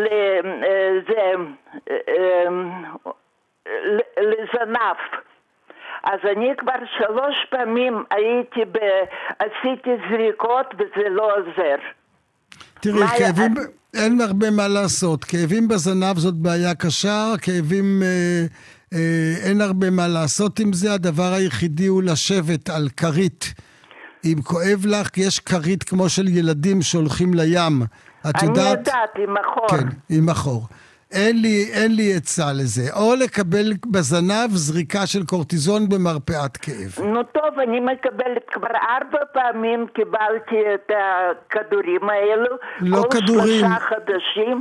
לזנב. אז אני כבר 3 פעמים עשיתי זריקות וזה לא עוזר. תראי, כאבים, אין הרבה מה לעשות. כאבים בזנב זאת בעיה קשה, כאבים, אין הרבה מה לעשות עם זה. הדבר היחידי הוא לשבת על כרית. אם כואב לך, יש כרית כמו של ילדים שהולכים לים. את יודעת? אני יודעת, עם החור. כן, עם החור. אין לי עצה לזה. או לקבל בזנב זריקה של קורטיזון במרפאת כאב. נו טוב, אני מקבלת כבר 4 פעמים קיבלתי את הכדורים האלו. לא כדורים. 3 חודשים,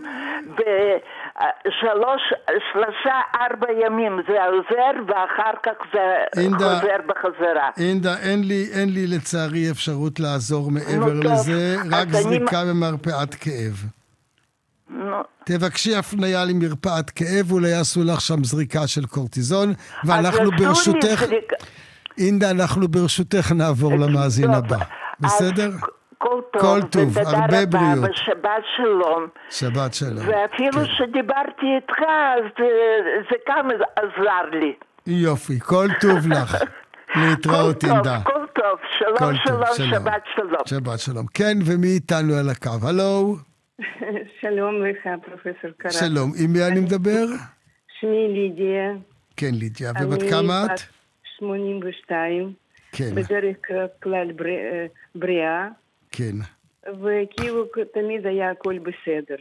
3-4 ימים זה עוזר, ואחר כך זה חוזר בחזרה. אין לי לצערי אפשרות לעזור מעבר לזה, רק זריקה במרפאת כאב. תבקשי הפניה למרפאת כאב, אולי יעשו לך שם זריקה של קורטיזון, ואנחנו ברשותך, אינדה, אנחנו ברשותך נעבור למאזין הבא. בסדר? כל טוב, הרבה בריאות. ושבת שלום. שבת שלום. ואפילו שדיברתי איתך, אז זה גם עזר לי. יופי, כל טוב לך. להתראות אינדה. כל טוב, שלום, שבת שלום. שבת שלום. כן, ומי איתנו על הקו? הלו? שלום לך, פרופסור קרא. שלום, עם מי אני מדבר? שמי לידיה. כן, לידיה, ובת כמה את? אני בת 82. כן. בדרך כלל בריאה. כן. וכאילו תמיד היה הכל בסדר.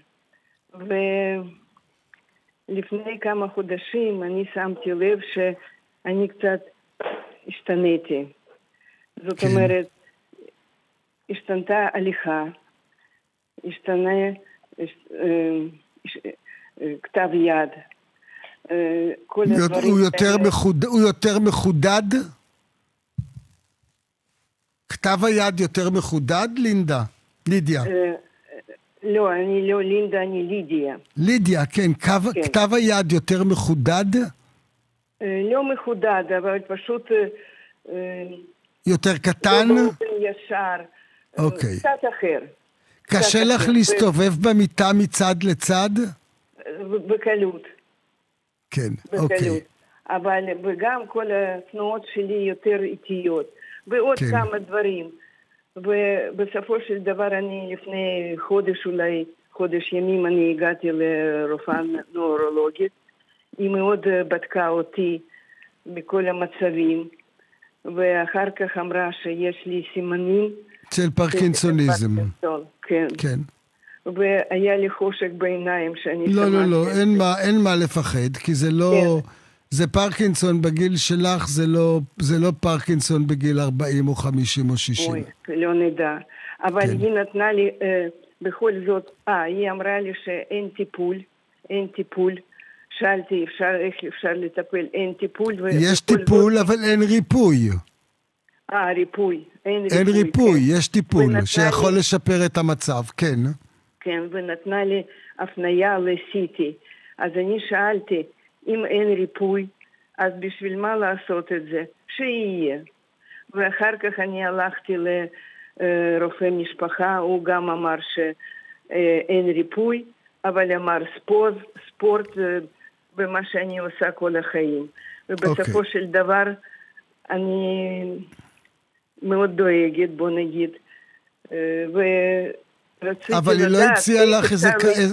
ולפני כמה חודשים אני שמתי לב שאני קצת השתניתי. זאת אומרת, השתנתה הליכה. השתנה כתב יד. הוא יותר מחודד? כתב היד יותר מחודד, לידיה? לא, אני לא לינדה, אני לידיה. לידיה, כן. כתב היד יותר מחודד? לא מחודד, אבל פשוט... יותר קטן? לא באופן ישר. אוקיי. קצת אחר. קשה לך להסתובב במיטה מצד לצד? בקלות. כן, אוקיי. אבל וגם כל התנועות שלי יותר איטיות. ועוד כמה דברים. ובסופו של דבר אני לפני חודש ימים אני הגעתי לרופאה נוירולוגית. היא מאוד בדקה אותי בכל המצבים. ואחר כך אמרה שיש לי סימנים של פרקינסוניזם. כן. כן. והיה לי חושק בעיניים שאני שמעתי. לא, אין מה לפחד, כי זה לא... כן. זה פרקינסון בגיל שלך, זה לא פרקינסון בגיל 40 או 50 או 60. אוי, לא נדע. אבל כן. היא נתנה לי, בכל זאת, היא אמרה לי שאין טיפול. שאלתי, איך אפשר לטפל? אין טיפול. יש טיפול, אבל אין ריפוי. ריפוי. אין ריפוי, כן. יש טיפול שיכול לשפר את המצב, כן. כן, ונתנה לי הפניה לסיטי. אז אני שאלתי, אם אין ריפוי, אז בשביל מה לעשות את זה? שיהיה. ואחר כך אני הלכתי לרופא משפחה, הוא גם אמר שאין ריפוי, אבל אמר ספורט במה שאני עושה כל החיים. ובסופו של דבר אני מאוד דואגת, בוא נגיד, אבל היא לא הציעה לך איזה...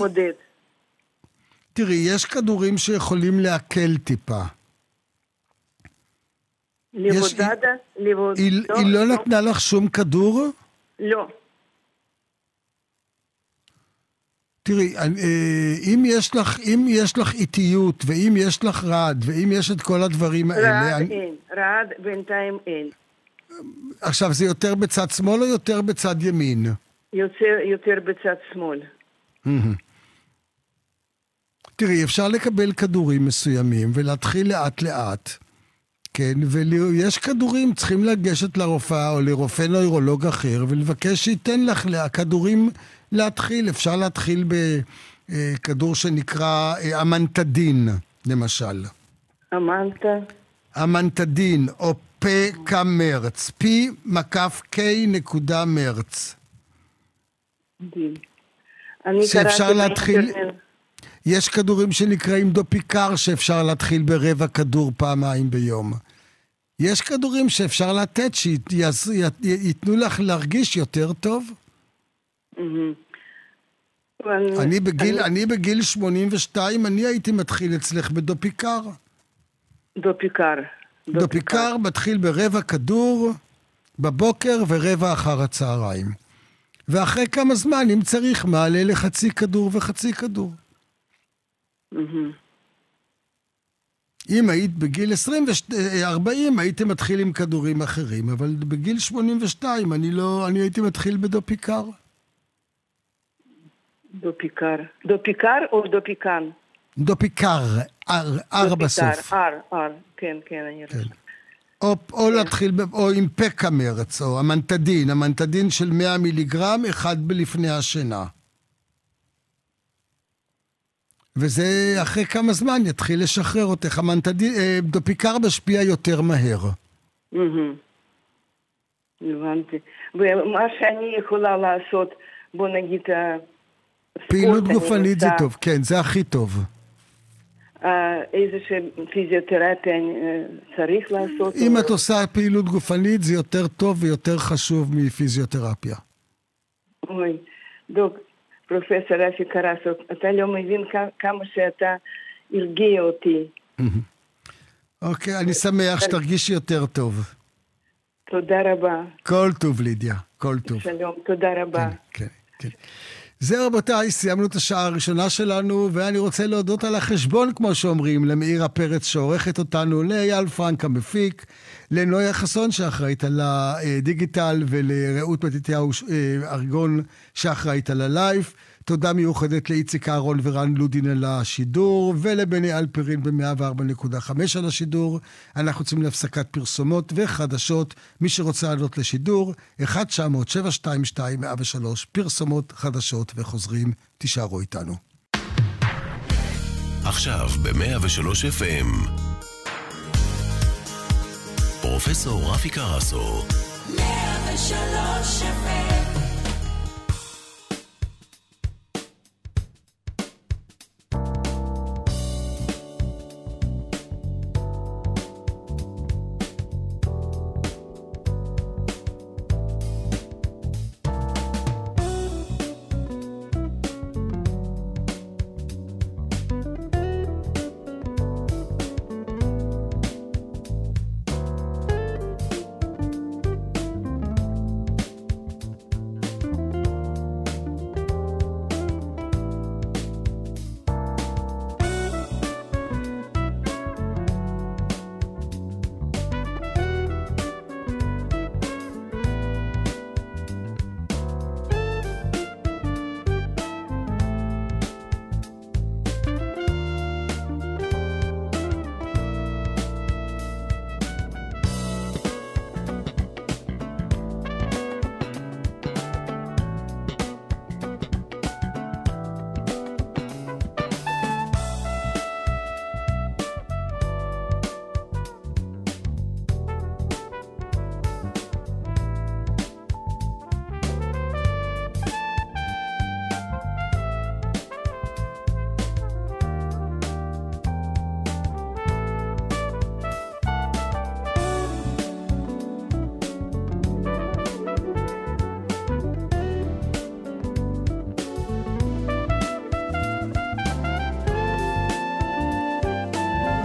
תראי, יש כדורים שיכולים להקל טיפה. לבודדה? היא לא נתנה לך שום כדור? לא. תראי, אם יש לך איטיות, ואם יש לך רעד, ואם יש את כל הדברים האלה... רעד בינתיים אין. עכשיו, זה יותר בצד שמאל או יותר בצד ימין? יותר בצד שמאל. תראי, אפשר לקבל כדורים מסוימים ולהתחיל לאט לאט, כן, ויש כדורים, צריכים לגשת לרופאה או לרופא נוירולוג אחר ולבקש שייתן לך כדורים להתחיל. אפשר להתחיל בכדור שנקרא אמנטדין, למשל. אמנטדין, או פקמרץ, P.K.מרץ. שאפשר להתחיל... יש כדורים שנקראים דופיקר שאפשר להתחיל ברבע כדור פעמיים ביום. יש כדורים שאפשר לתת שיתנו לך להרגיש יותר טוב. אני בגיל 82, אני הייתי מתחיל אצלך בדופיקר. דופיקר מתחיל ברבע כדור בבוקר ורבע אחר הצהריים. ואחרי כמה זמן, אם צריך, מעלה לחצי כדור וחצי כדור. אם היית בגיל 40, הייתי מתחיל עם כדורים אחרים, אבל בגיל 82 אני הייתי מתחיל בדופיקר. דופיקר או דופיקן? דופיקר, R בסוף. כן, אני רואה. או להתחיל, או עם פקמרץ, או המנטדין של 100 מיליגרם, אחד לפני השינה. וזה אחרי כמה זמן יתחיל לשחרר אותך. דופיקר משפיע יותר מהר. הבנתי. ומה שאני יכולה לעשות, בוא נגיד... פעילות גופנית זה טוב, כן, זה הכי טוב. איזה פיזיותרפיה צריך לעשות? אם את עושה פעילות גופנית, זה יותר טוב ויותר חשוב מפיזיותרפיה. אוי, פרופסור רפי קרסו, אתה לא מבין כמה שאתה הרגיע אותי. אוקיי, אני שמח שתרגישי יותר טוב. תודה רבה. כל טוב, לידיה, כל טוב. שלום, תודה רבה. כן. זה רבותיי, סיימנו את השעה הראשונה שלנו, ואני רוצה להודות על החשבון, כמו שאומרים, למאירה פרץ שעורכת אותנו, לאייל פרנק המפיק, לנויה חסון שאחראית על הדיגיטל, ולרעות מתתיהו ארגון שאחראית על הלייב. תודה מיוחדת לאיציק אהרון ורן לודין על השידור, ולבני אלפרין ב-104.5 על השידור. אנחנו יוצאים להפסקת פרסומות וחדשות. מי שרוצה לעלות לשידור, 1-900-722-103, פרסומות, חדשות וחוזרים. תישארו איתנו. עכשיו ב-103 FM פרופסור רפי קרסו. 103 FM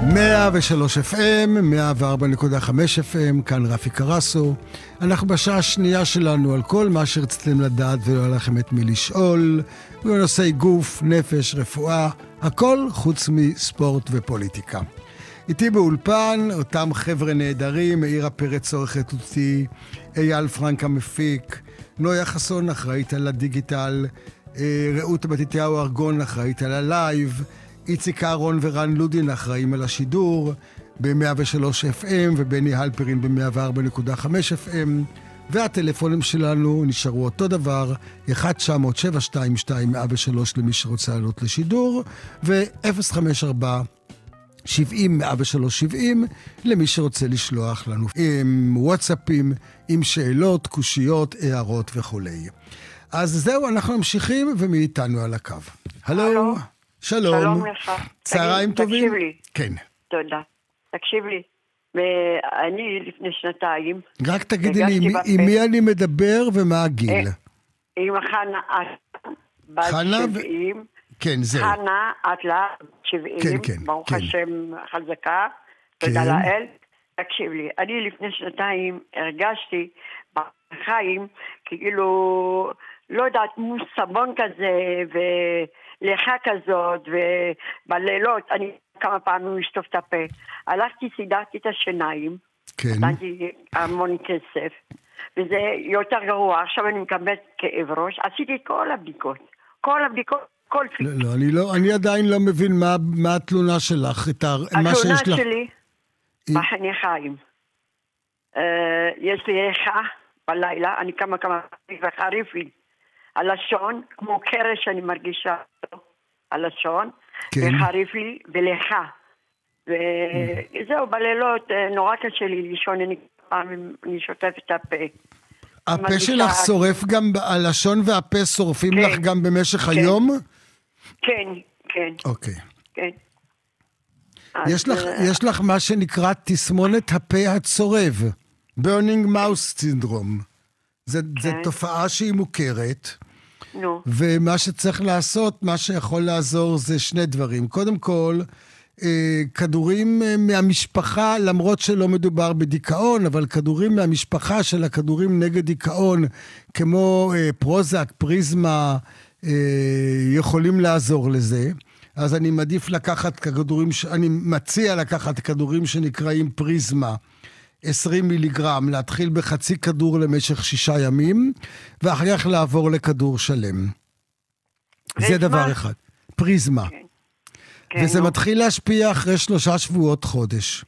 103 FM, 104.5 FM, כאן רפי קרסו. אנחנו בשעה השנייה שלנו על כל מה שרציתם לדעת ולא היה לכם את מי לשאול, בנושאי גוף, נפש, רפואה, הכל חוץ מספורט ופוליטיקה. איתי באולפן, אותם חבר'ה נהדרים, מאירה פרץ עורכת אותי, אייל פרנק המפיק, נויה חסון אחראית על הדיגיטל, רעות מתתיהו ארגון אחראית על הלייב, איציק אהרון ורן לודין אחראים על השידור ב-103 FM ובני הלפרין ב-104.5 FM, והטלפונים שלנו נשארו אותו דבר, 1-900-722-103 למי שרוצה לעלות לשידור, ו-054-70-103-70 למי שרוצה לשלוח לנו עם וואטסאפים, עם שאלות, קושיות, הערות וכו'. אז זהו, אנחנו ממשיכים ומאיתנו על הקו. הלו. שלום. שלום לך. צהריים טובים. תקשיב לי. כן. תודה. תקשיב לי. ואני לפני שנתיים... רק תגידי לי, עם מי אני מדבר ומה הגיל? עם חנה אטלה, בת 70. כן, זהו. חנה אטלה, 70. כן, כן. ברוך השם חזקה. תודה לאל. תקשיב לי. אני לפני שנתיים הרגשתי בחיים כאילו, לא יודעת, מוסבון כזה ולחה כזאת, ובלילות אני כמה פעמים משטוף את הפה. הלכתי, סידרתי את השיניים, נתתי המון כסף, וזה יותר גרוע. עכשיו אני מקבלת כאב ראש, עשיתי את כל הבדיקות, כל פיק. אני עדיין לא מבין מה התלונה שלך. התלונה שלי, בחניכיים. יש לי איכה בלילה, אני כמה וחריף לי. הלשון, כמו קרש אני מרגישה הלשון, וחריף לי ולחה. וזהו, בלילות נורא קשה לי לישון, אני שוטף את הפה. הפה שלך שורף גם, הלשון והפה שורפים לך גם במשך היום? כן, כן. אוקיי. כן. יש לך מה שנקרא תסמונת הפה הצורב, burning mouth syndrome. זה תופעה שהיא מוכרת, ומה שצריך לעשות, מה שיכול לעזור זה שני דברים. קודם כל, כדורים מהמשפחה, למרות שלא מדובר בדיכאון, אבל כדורים מהמשפחה של הכדורים נגד דיכאון, כמו פרוזק, פריזמה, יכולים לעזור לזה. אז אני מעדיף לקחת כדורים, אני מציע לקחת כדורים שנקראים פריזמה, 20 מיליגרם, להתחיל בחצי כדור למשך 6 ימים, ואחר כך לעבור לכדור שלם. זה דבר אחד. פריזמה. וזה מתחיל להשפיע אחרי 3 שבועות חודש.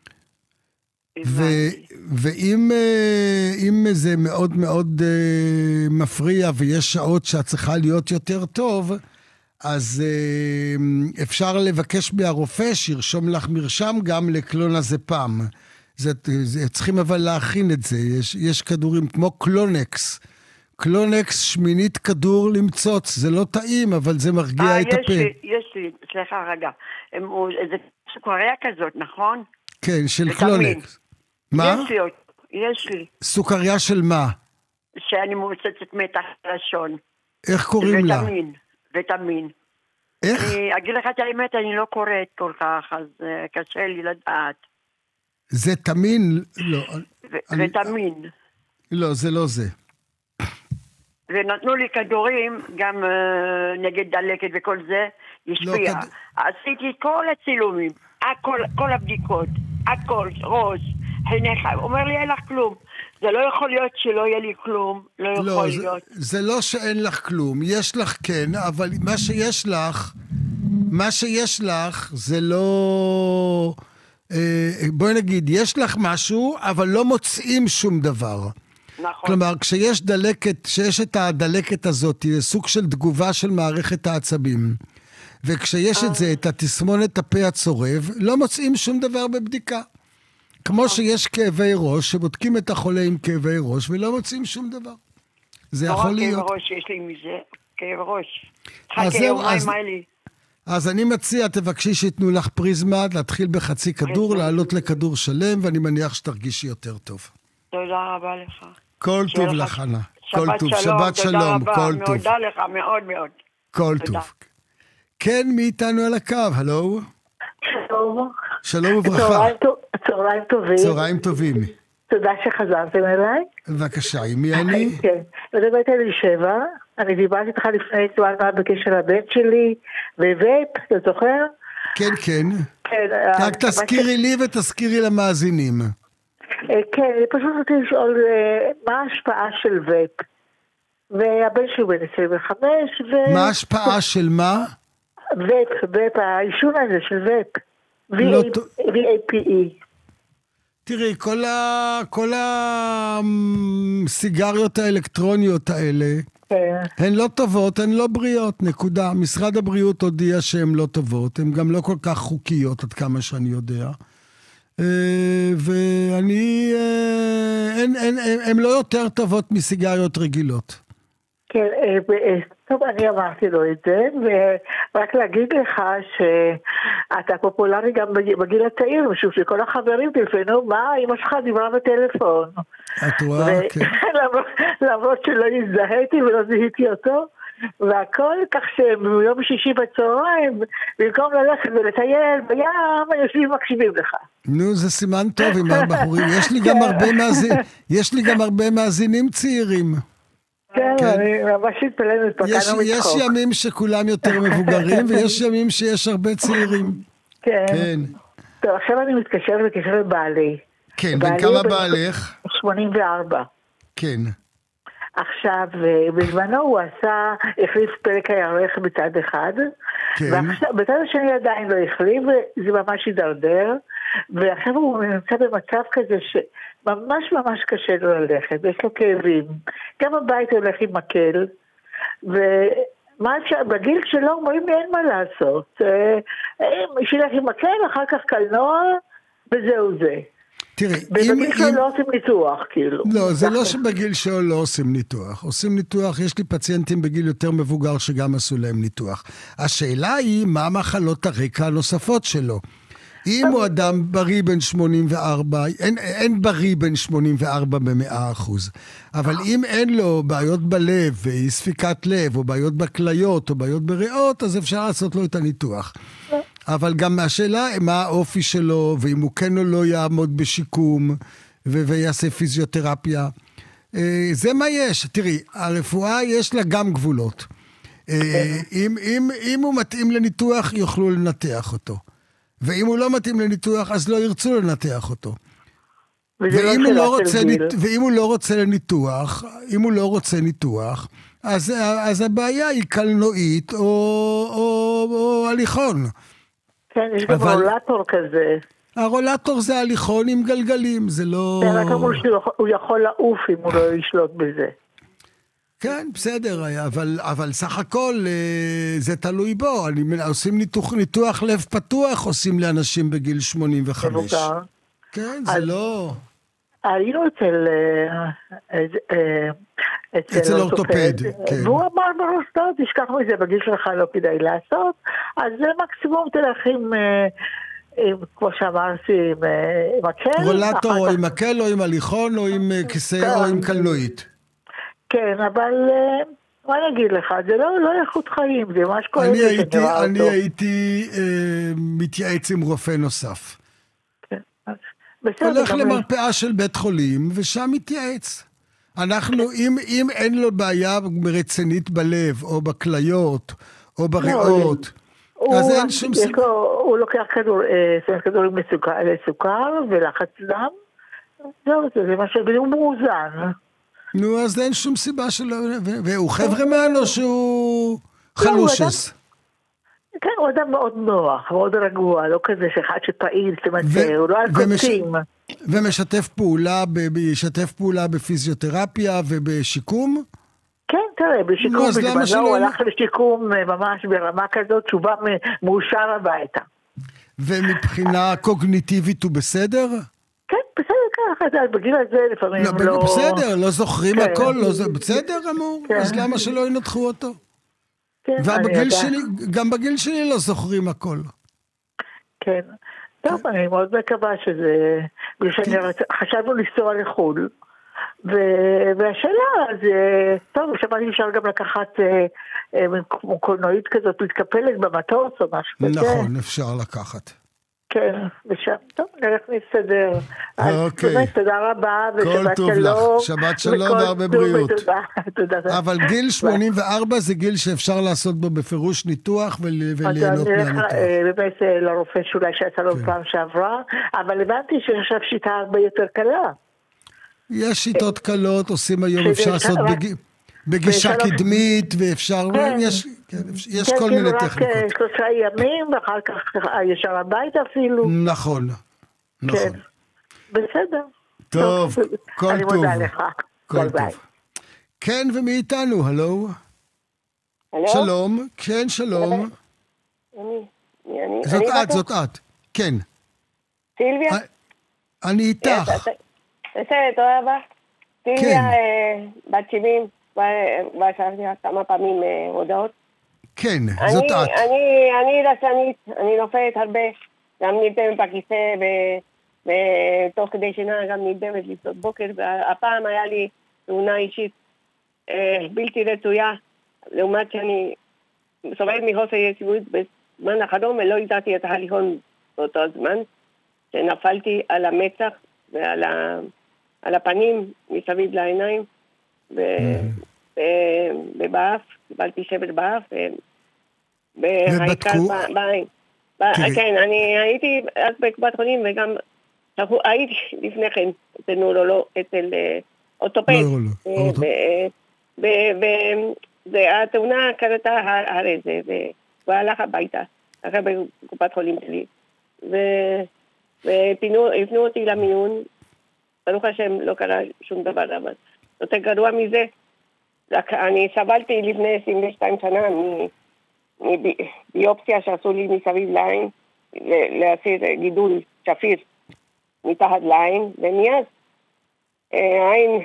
ואם זה מאוד מאוד מפריע, ויש שעות שאת צריכה להיות יותר טוב, אז אפשר לבקש מהרופא שירשום לך מרשם גם לקלונזפם. צריכים אבל להכין את זה. יש כדורים כמו קלונקס. קלונקס, 8 כדור למצוץ. זה לא טעים, אבל זה מרגיע את הפה. יש לי, סליחה רגע. זה סוכריה כזאת, נכון? כן, של קלונקס. מה? יש לי. סוכריה של מה? שאני מוצצת מתח לשון. איך קוראים לה? ויטמין. איך? אני אגיד לך את האמת, אני לא קוראת כל כך, אז קשה לי לדעת. זה תמין? לא. ויטמין. לא, זה לא זה. ונתנו לי כדורים, גם נגד דלקת וכל זה, השפיע. עשיתי כל הצילומים, כל הבדיקות, הכל, ראש, חניכה. אומר לי, אין לך כלום. זה לא יכול להיות שלא יהיה לי כלום, לא יכול להיות. זה לא שאין לך כלום, יש לך כן, אבל מה שיש לך זה לא... בואי נגיד, יש לך משהו, אבל לא מוצאים שום דבר. נכון. כלומר, כשיש את הדלקת הזאת, זה סוג של תגובה של מערכת העצבים. וכשיש את זה, את התסמונת הפה הצורב, לא מוצאים שום דבר בבדיקה. כמו שיש כאבי ראש, שבודקים את החולה עם כאבי ראש, ולא מוצאים שום דבר. זה יכול להיות... כאב ראש, יש לי מזה, כאב ראש. אז אני מציע, תבקשי שיתנו לך פריזמה, להתחיל בחצי כדור, לעלות לכדור שלם, ואני מניח שתרגישי יותר טוב. תודה רבה לך. כל טוב לך, חנה. כל טוב, שבת שלום, כל טוב. תודה לך מאוד מאוד. כל טוב. כן, מי איתנו על הקו? הלו? שלום. שלום וברכה. צהריים טובים. צהריים טובים. תודה שחזרתם אליי. בבקשה, עם מי אני? כן, מדברת אלישבע. אני דיברתי איתך לפני זמן מה בקשר לבן שלי, ווייפ, אתה זוכר? כן, כן. רק תזכירי לי ותזכירי למאזינים. כן, אני פשוט רציתי לשאול מה ההשפעה של ווייפ. והבן שלי בן 25 מה ההשפעה של מה? ווייפ, האישון הזה של ווייפ. V-A-P-E. תראי, כל הסיגריות האלקטרוניות האלה, הן לא טובות, הן לא בריאות, נקודה. משרד הבריאות הודיע שהן לא טובות, הן גם לא כל כך חוקיות עד כמה שאני יודע. ואני, הן לא יותר טובות מסיגריות רגילות. כן, טוב, אני אמרתי לו את זה, ורק להגיד לך שאתה פופולרי גם בגיל הצעיר, משום שכל החברים טלפנו, מה, אמא שלך דיברה בטלפון. את רואה? כן. למרות שלא הזדהיתי ולא זיהיתי אותו, והכל כך שביום שישי בצהריים, במקום ללכת ולטייל בים, יושבים מקשיבים לך. נו, זה סימן טוב עם הבחורים. יש לי גם הרבה מאזינים צעירים. כן, אני ממש התפלנת פה, כאן הוא יש ימים שכולם יותר מבוגרים, ויש ימים שיש הרבה צעירים. כן. טוב, עכשיו אני מתקשרת בקשר לבעלי. כן, בין כמה בעלך? 84. כן. עכשיו, בזמנו הוא החליף פרק הירך בצד אחד, בצד השני עדיין לא החליף, וזה ממש הידרדר, ועכשיו הוא נמצא במצב כזה שממש ממש קשה לו ללכת, ויש לו כאבים. גם הבית הולך עם מקל, בגיל שלו אומרים לי אין מה לעשות. שילך עם מקל, אחר כך קלנוע, וזהו זה. תראי, בגיל שלו לא עושים ניתוח, כאילו. לא, זה לא שבגיל שלו לא עושים ניתוח. עושים ניתוח, יש לי פציינטים בגיל יותר מבוגר שגם עשו להם ניתוח. השאלה היא, מה מחלות הרקע הנוספות שלו? אם הוא אדם בריא בן 84, אין בריא בן 84 ב100%. אבל אם אין לו בעיות בלב, ואי ספיקת לב, או בעיות בכליות, או בעיות בריאות, אז אפשר לעשות לו את הניתוח. אבל גם השאלה מה האופי שלו, ואם הוא כן או לא יעמוד בשיקום, ויעשה פיזיותרפיה. זה מה יש. תראי, הרפואה יש לה גם גבולות. אם הוא מתאים לניתוח, יוכלו לנתח אותו. ואם הוא לא מתאים לניתוח, אז לא ירצו לנתח אותו. ואם הוא לא רוצה ניתוח, אז הבעיה היא קלנועית או הליכון. כן, יש גם רולטור כזה. הרולטור זה הליכון עם גלגלים, זה לא... רק אמרו שהוא יכול לעוף אם הוא לא ישלוט בזה. כן, בסדר, אבל סך הכל זה תלוי בו. עושים ניתוח לב פתוח, עושים לאנשים בגיל 85. כן, זה לא... היינו אצל אורתופד, והוא אמר בראש טוב, תשכח מזה, בגיל שלך לא כדאי לעשות, אז זה מקסימום תלך עם, כמו שאמרתי, עם מקל. רולטור או עם מקל או עם הליכון או עם כיסא או עם קלנועית. כן, אבל מה נגיד לך, זה לא איכות חיים, זה ממש כואב לי שנראה אותו. אני הייתי מתייעץ עם רופא נוסף. הולך למרפאה של בית חולים, ושם מתייעץ. אנחנו, אם אין לו בעיה רצינית בלב, או בכליות, או בריאות, אז אין שום סיבה. הוא לוקח כדורים לסוכר ולחץ דם, זהו, זה מה שהוא מאוזן. נו, אז אין שום סיבה שלא... והוא חבר'ה מן או שהוא חלושס? כן, הוא אדם מאוד נוח, מאוד רגוע, לא כזה שאחד שפעיל, הוא לא על קוצים. ומשתף פעולה בפיזיותרפיה ובשיקום? כן, תראה, בשיקום, בזמנו הוא הלך לשיקום ממש ברמה כזאת, תשובה מאושר הביתה. ומבחינה קוגניטיבית הוא בסדר? כן, בסדר ככה, בגיל הזה לפעמים לא... בסדר, לא זוכרים הכל, בסדר אמור, אז למה שלא ינתחו אותו? גם בגיל שלי לא זוכרים הכל. כן, טוב, אני מאוד מקווה שזה... חשבנו לנסוע לחול, והשאלה, טוב, שמעתי אפשר גם לקחת קולנועית כזאת, מתקפלת במטוס או משהו. נכון, אפשר לקחת. כן, ושם, טוב, נלך נסתדר. אוקיי. באמת, תודה רבה, ושבת כל טוב שלום. לך, שבת שלום והרבה בריאות. תודה. אבל גיל 84 זה גיל שאפשר לעשות בו בפירוש ניתוח וליהנות מהניתוח. באמת לרופא שאולי שעשה לו פעם שעברה, אבל הבנתי שעכשיו שיטה הרבה יותר קלה. יש שיטות קלות, עושים היום, אפשר לעשות בגישה קדמית, ואפשר, יש כל מיני טכניקות. רק 3 ימים, ואחר כך ישר הביתה אפילו. נכון. בסדר. טוב, כל טוב. אני מודה לך. כל טוב. כן, ומי איתנו? הלו? שלום. כן, שלום. זאת את. כן. סילביה? אני איתך. בסדר, תודה רבה. סילביה, בת 70, ועשרתי כמה פעמים הודעות. כן, זאת את. אני רסנית, אני נופלת הרבה, גם נרדמת בכיסא, ותוך כדי שינה גם נרדמת לפנות בוקר, והפעם היה לי תאונה אישית בלתי רצויה, לעומת שאני סובלת מחוסר יציבות בזמן האחרון, ולא ידעתי את ההליכון באותו זמן, שנפלתי על המצח ועל הפנים מסביב לעיניים, ובאף, קיבלתי שבר באף, והעיקר בעין. כן, אני הייתי אז בקופת חולים, וגם הייתי לפני כן אצל נוירולוג, אצל אורתופד. והתאונה קרתה הרי זה, והוא הלך הביתה, אחרי בקופת חולים שלי. והפנו אותי למיון, ברוך השם לא קרה שום דבר, אבל יותר גרוע מזה, אני סבלתי לפני 22 שנה מביופסיה שעשו לי מסביב לעין, להסיר גידול שפיר מתחת לעין, ומאז העין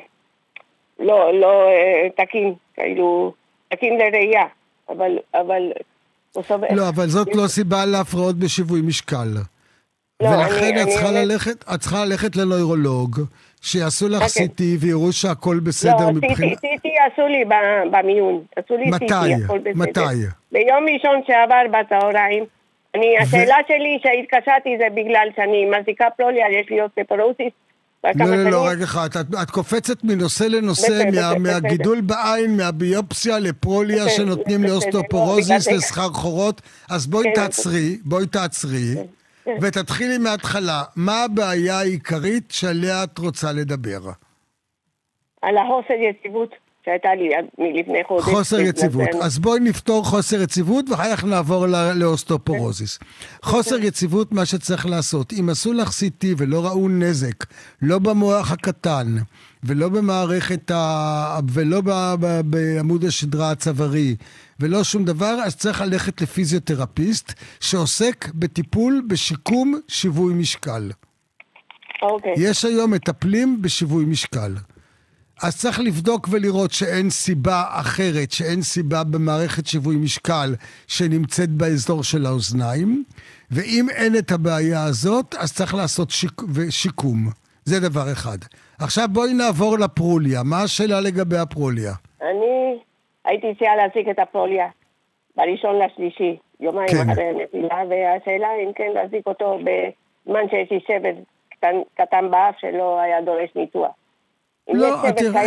לא תקין, כאילו תקין לראייה, אבל לא, אבל זאת לא סיבה להפרעות בשיווי משקל. ולכן את צריכה ללכת לנוירולוג, שיעשו לך CT ויראו שהכל בסדר מבחינת... לא, CT עשו לי במיון. מתי? ביום ראשון שעבר בצהריים. השאלה שלי שהתקשרתי זה בגלל שאני מחזיקה פרוליה, יש לי אוסטאופורוזיס. לא, רגע אחד, את קופצת מנושא לנושא, מהגידול בעין, מהביופסיה לפרוליה שנותנים לאוסטאופורוזיס, לסחרחורות, אז בואי תעצרי. ותתחילי מההתחלה, מה הבעיה העיקרית שעליה את רוצה לדבר? על החוסר יציבות שהייתה לי מלפני חודש. חוסר יציבות, אז בואי נפתור חוסר יציבות ואחר כך נעבור לאוסטאופורוזיס. חוסר יציבות, מה שצריך לעשות, אם עשו לך CT ולא ראו נזק, לא במוח הקטן ולא במערכת ולא בעמוד השדרה הצווארי ולא שום דבר, אז צריך ללכת לפיזיותרפיסט שעוסק בטיפול בשיקום שיווי משקל. יש היום מטפלים בשיווי משקל. אז צריך לבדוק ולראות שאין סיבה אחרת, שאין סיבה במערכת שיווי משקל שנמצאת באזור של האוזניים, ואם אין את הבעיה הזאת, אז צריך לעשות שיקום. זה דבר אחד. עכשיו בואי נעבור לפרוליה. מה השאלה לגבי הפרוליה? אני הייתי צריכה להשיג את הפרוליה בראשון לשלישי, יומיים אחרי הנפילה, והשאלה אם כן להשיג אותו בזמן שיש לי שבר קטן באף שלא היה דורש ניתוח. לא,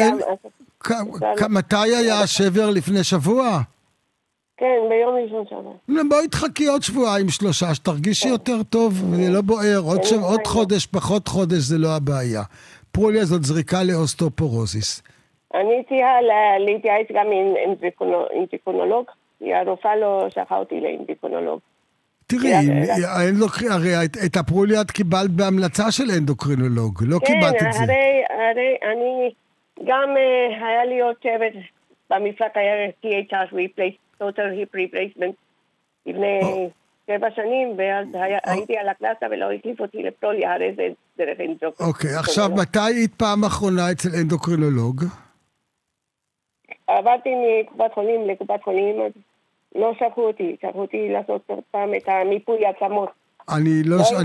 מתי היה השבר? לפני שבוע? כן, ביום ראשון שבוע. בואי תחכי עוד 2-3 שבועות, שתרגישי יותר טוב, זה לא בוער, עוד חודש, פחות חודש, זה לא הבעיה. פרוליה זאת זריקה לאוסטאופורוזיס. אני צריכה להתייעץ גם עם אנדוקרינולוג, הרופאה לא שלחה אותי לאנדוקרינולוג. תראי, הרי את הפרוליה את קיבלת בהמלצה של אנדוקרינולוג, לא קיבלת את זה. כן, הרי אני גם היה לי עוד שבר במפלק היה THR Total Hip Replacement לפני 7 שנים, ואז הייתי על הקלאסה ולא החליף אותי לפרוליה, הרי זה דרך אנדוקרינולוג. אוקיי, עכשיו מתי היית פעם אחרונה אצל אנדוקרינולוג? עברתי מקופת חולים לקופת חולים, לא שלחו אותי לעשות פעם את המיפוי עצמות. הייתי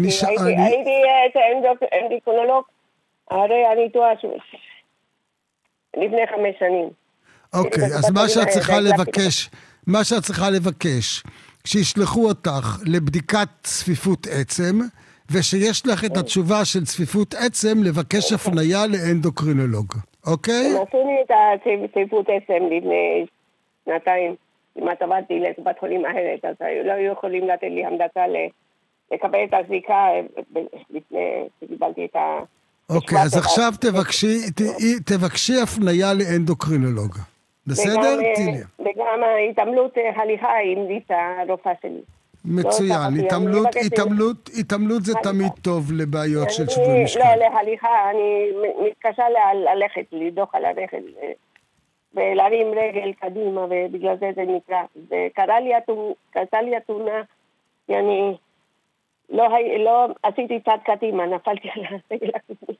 אנדוקרינולוג, הרי הניתוח לפני 5 שנים. אוקיי, אז מה שאת צריכה לבקש, כשישלחו אותך לבדיקת צפיפות עצם, ושיש לך את התשובה של צפיפות עצם, לבקש הפניה לאנדוקרינולוג. אוקיי? הם עשו לי את הצפיפות עצם לפני שנתיים. אם את עבדתי לקופת חולים אחרת, אז לא היו יכולים לתת לי המלצה לקבל את הזיקה לפני שקיבלתי את ה... אוקיי, אז עכשיו תבקשי הפניה לאנדוקרינולוג. בסדר? תיליה. וגם התעמלות הליכה המליצה הרופאה שלי. מצוין, התעמלות זה תמיד טוב לבעיות של שיווי משקל. לא, להליכה, אני מתקשה ללכת, לדוח על הרכב ולהרים רגל קדימה, ובגלל זה נקרא. קרתה לי התאונה, אני לא עשיתי צד קדימה, נפלתי על הרגל הקודמית.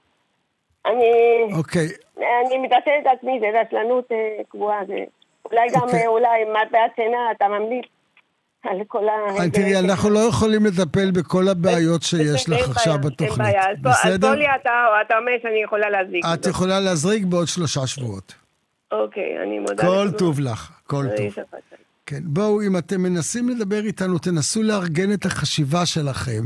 אני מתעצרת את עצמי, זה רשלנות קבועה, אולי גם מרפאת שינה, אתה ממליץ. תראי, אנחנו לא יכולים לטפל בכל הבעיות שיש לך עכשיו בתוכנית. בסדר? אז אתה אומר שאני יכולה להזריק. את יכולה להזריק בעוד 3 שבועות. אוקיי, אני מודה. כל טוב לך, כל טוב. כן, בואו, אם אתם מנסים לדבר איתנו, תנסו לארגן את החשיבה שלכם,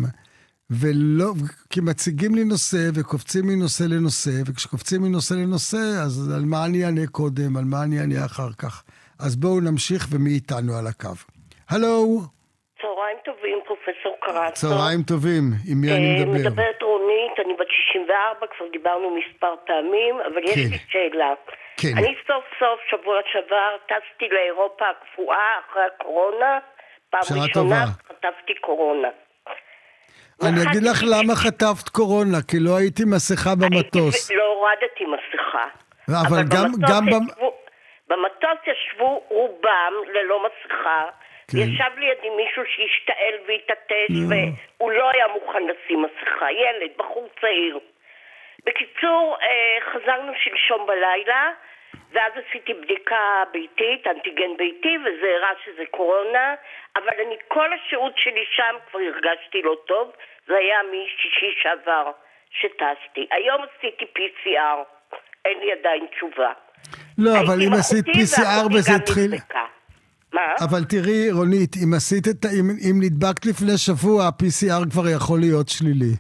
כי מציגים לי נושא וקופצים מנושא לנושא, וכשקופצים מנושא לנושא, אז על מה אני אענה קודם, על מה אני אענה אחר כך. אז בואו נמשיך ומי איתנו על הקו. הלו. צהריים טובים, פרופסור קרצו. צהריים טובים, עם מי אני מדבר? מדברת רונית, אני בת 64, כבר דיברנו מספר פעמים, אבל יש לי שאלה. כן. אני סוף סוף שבוע שעבר טסתי לאירופה הקפואה אחרי הקורונה, פעם ראשונה חטפתי קורונה. אני אגיד לך למה חטפת קורונה, כי לא הייתי מסכה במטוס. לא הורדתי מסכה. אבל גם במטוס ישבו רובם ללא מסכה, ישב לידי מישהו שהשתעל והתעטש והוא לא היה מוכן לשים מסכה, ילד, בחור צעיר. בקיצור, חזרנו שלשום בלילה, ואז עשיתי בדיקה ביתית, אנטיגן ביתי, וזה הראה שזה קורונה, אבל אני כל השהות שלי שם כבר הרגשתי לא טוב, זה היה משישי שעבר שטסתי. היום עשיתי PCR, אין לי עדיין תשובה. לא, אבל אם עשית PCR וזה התחיל... מה? אבל תראי, רונית, אם נדבקת לפני שבוע, ה-PCR כבר יכול להיות שלילי.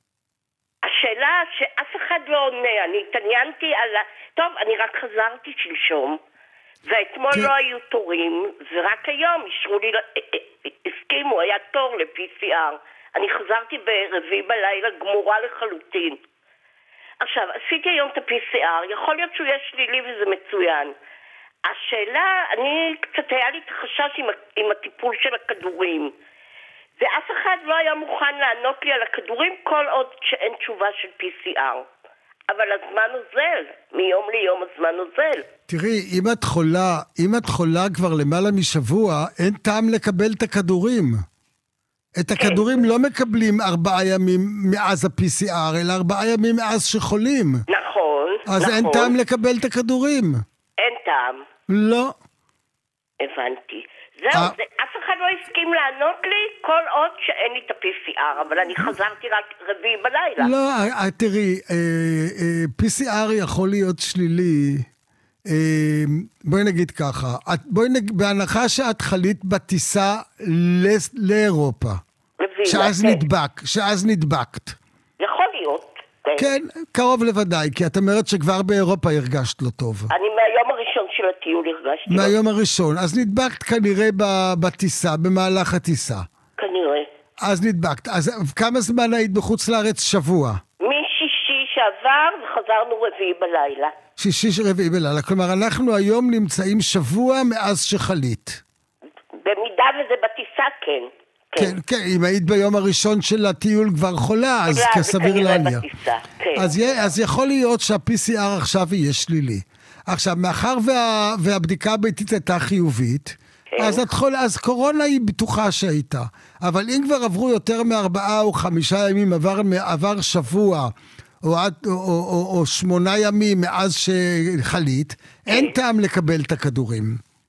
השאלה שאף אחד לא עונה, אני התעניינתי על... טוב, אני רק חזרתי שלשום, ואתמול לא היו תורים, ורק היום אישרו לי, הסכימו, היה תור ל-PCR. אני חזרתי ברביעי בלילה גמורה לחלוטין. עכשיו, עשיתי היום את ה-PCR, יכול להיות שהוא יהיה שלילי וזה מצוין. השאלה, קצת היה לי את החשש עם הטיפול של הכדורים, ואף אחד לא היה מוכן לענות לי על הכדורים כל עוד שאין תשובה של PCR. אבל הזמן עוזל, מיום ליום הזמן עוזל. תראי, אם את חולה כבר למעלה משבוע, אין טעם לקבל את הכדורים. את הכדורים לא מקבלים 4 ימים מאז ה-PCR, אלא 4 ימים מאז שחולים. נכון. אז אין טעם לקבל את הכדורים. אין טעם. לא. הבנתי. זהו, אף אחד לא הסכים לענות לי כל עוד שאין לי את ה-PCR, אבל אני חזרתי רק רביעי בלילה. לא, תראי, PCR יכול להיות שלילי. בואי נגיד ככה, בהנחה שאת חלית בטיסה לאירופה, שאז נדבקת. יכול להיות. כן, קרוב לוודאי, כי את אומרת שכבר באירופה הרגשת לא טוב. אני מהיום הראשון של הטיול הרגשתי. מהיום הראשון, אז נדבקת כנראה בטיסה, במהלך הטיסה. כנראה. אז נדבקת. אז כמה זמן היית בחוץ לארץ? שבוע. משישי שעבר וחזרנו רביעי בלילה. רביעי בלילה. כלומר, אנחנו היום נמצאים שבוע מאז שחלית. במידה וזה בטיסה, כן. כן, אם היית ביום הראשון של הטיול כבר חולה, אז כסביר להניח. אז יכול להיות שה-PCR עכשיו יהיה שלילי. עכשיו, מאחר והבדיקה הביתית הייתה חיובית, אז קורונה היא בטוחה שהייתה. אבל אם כבר עברו יותר מ4 או 5 ימים, עבר שבוע, או 8 ימים מאז שחלית, אין טעם לקבל את הכדורים.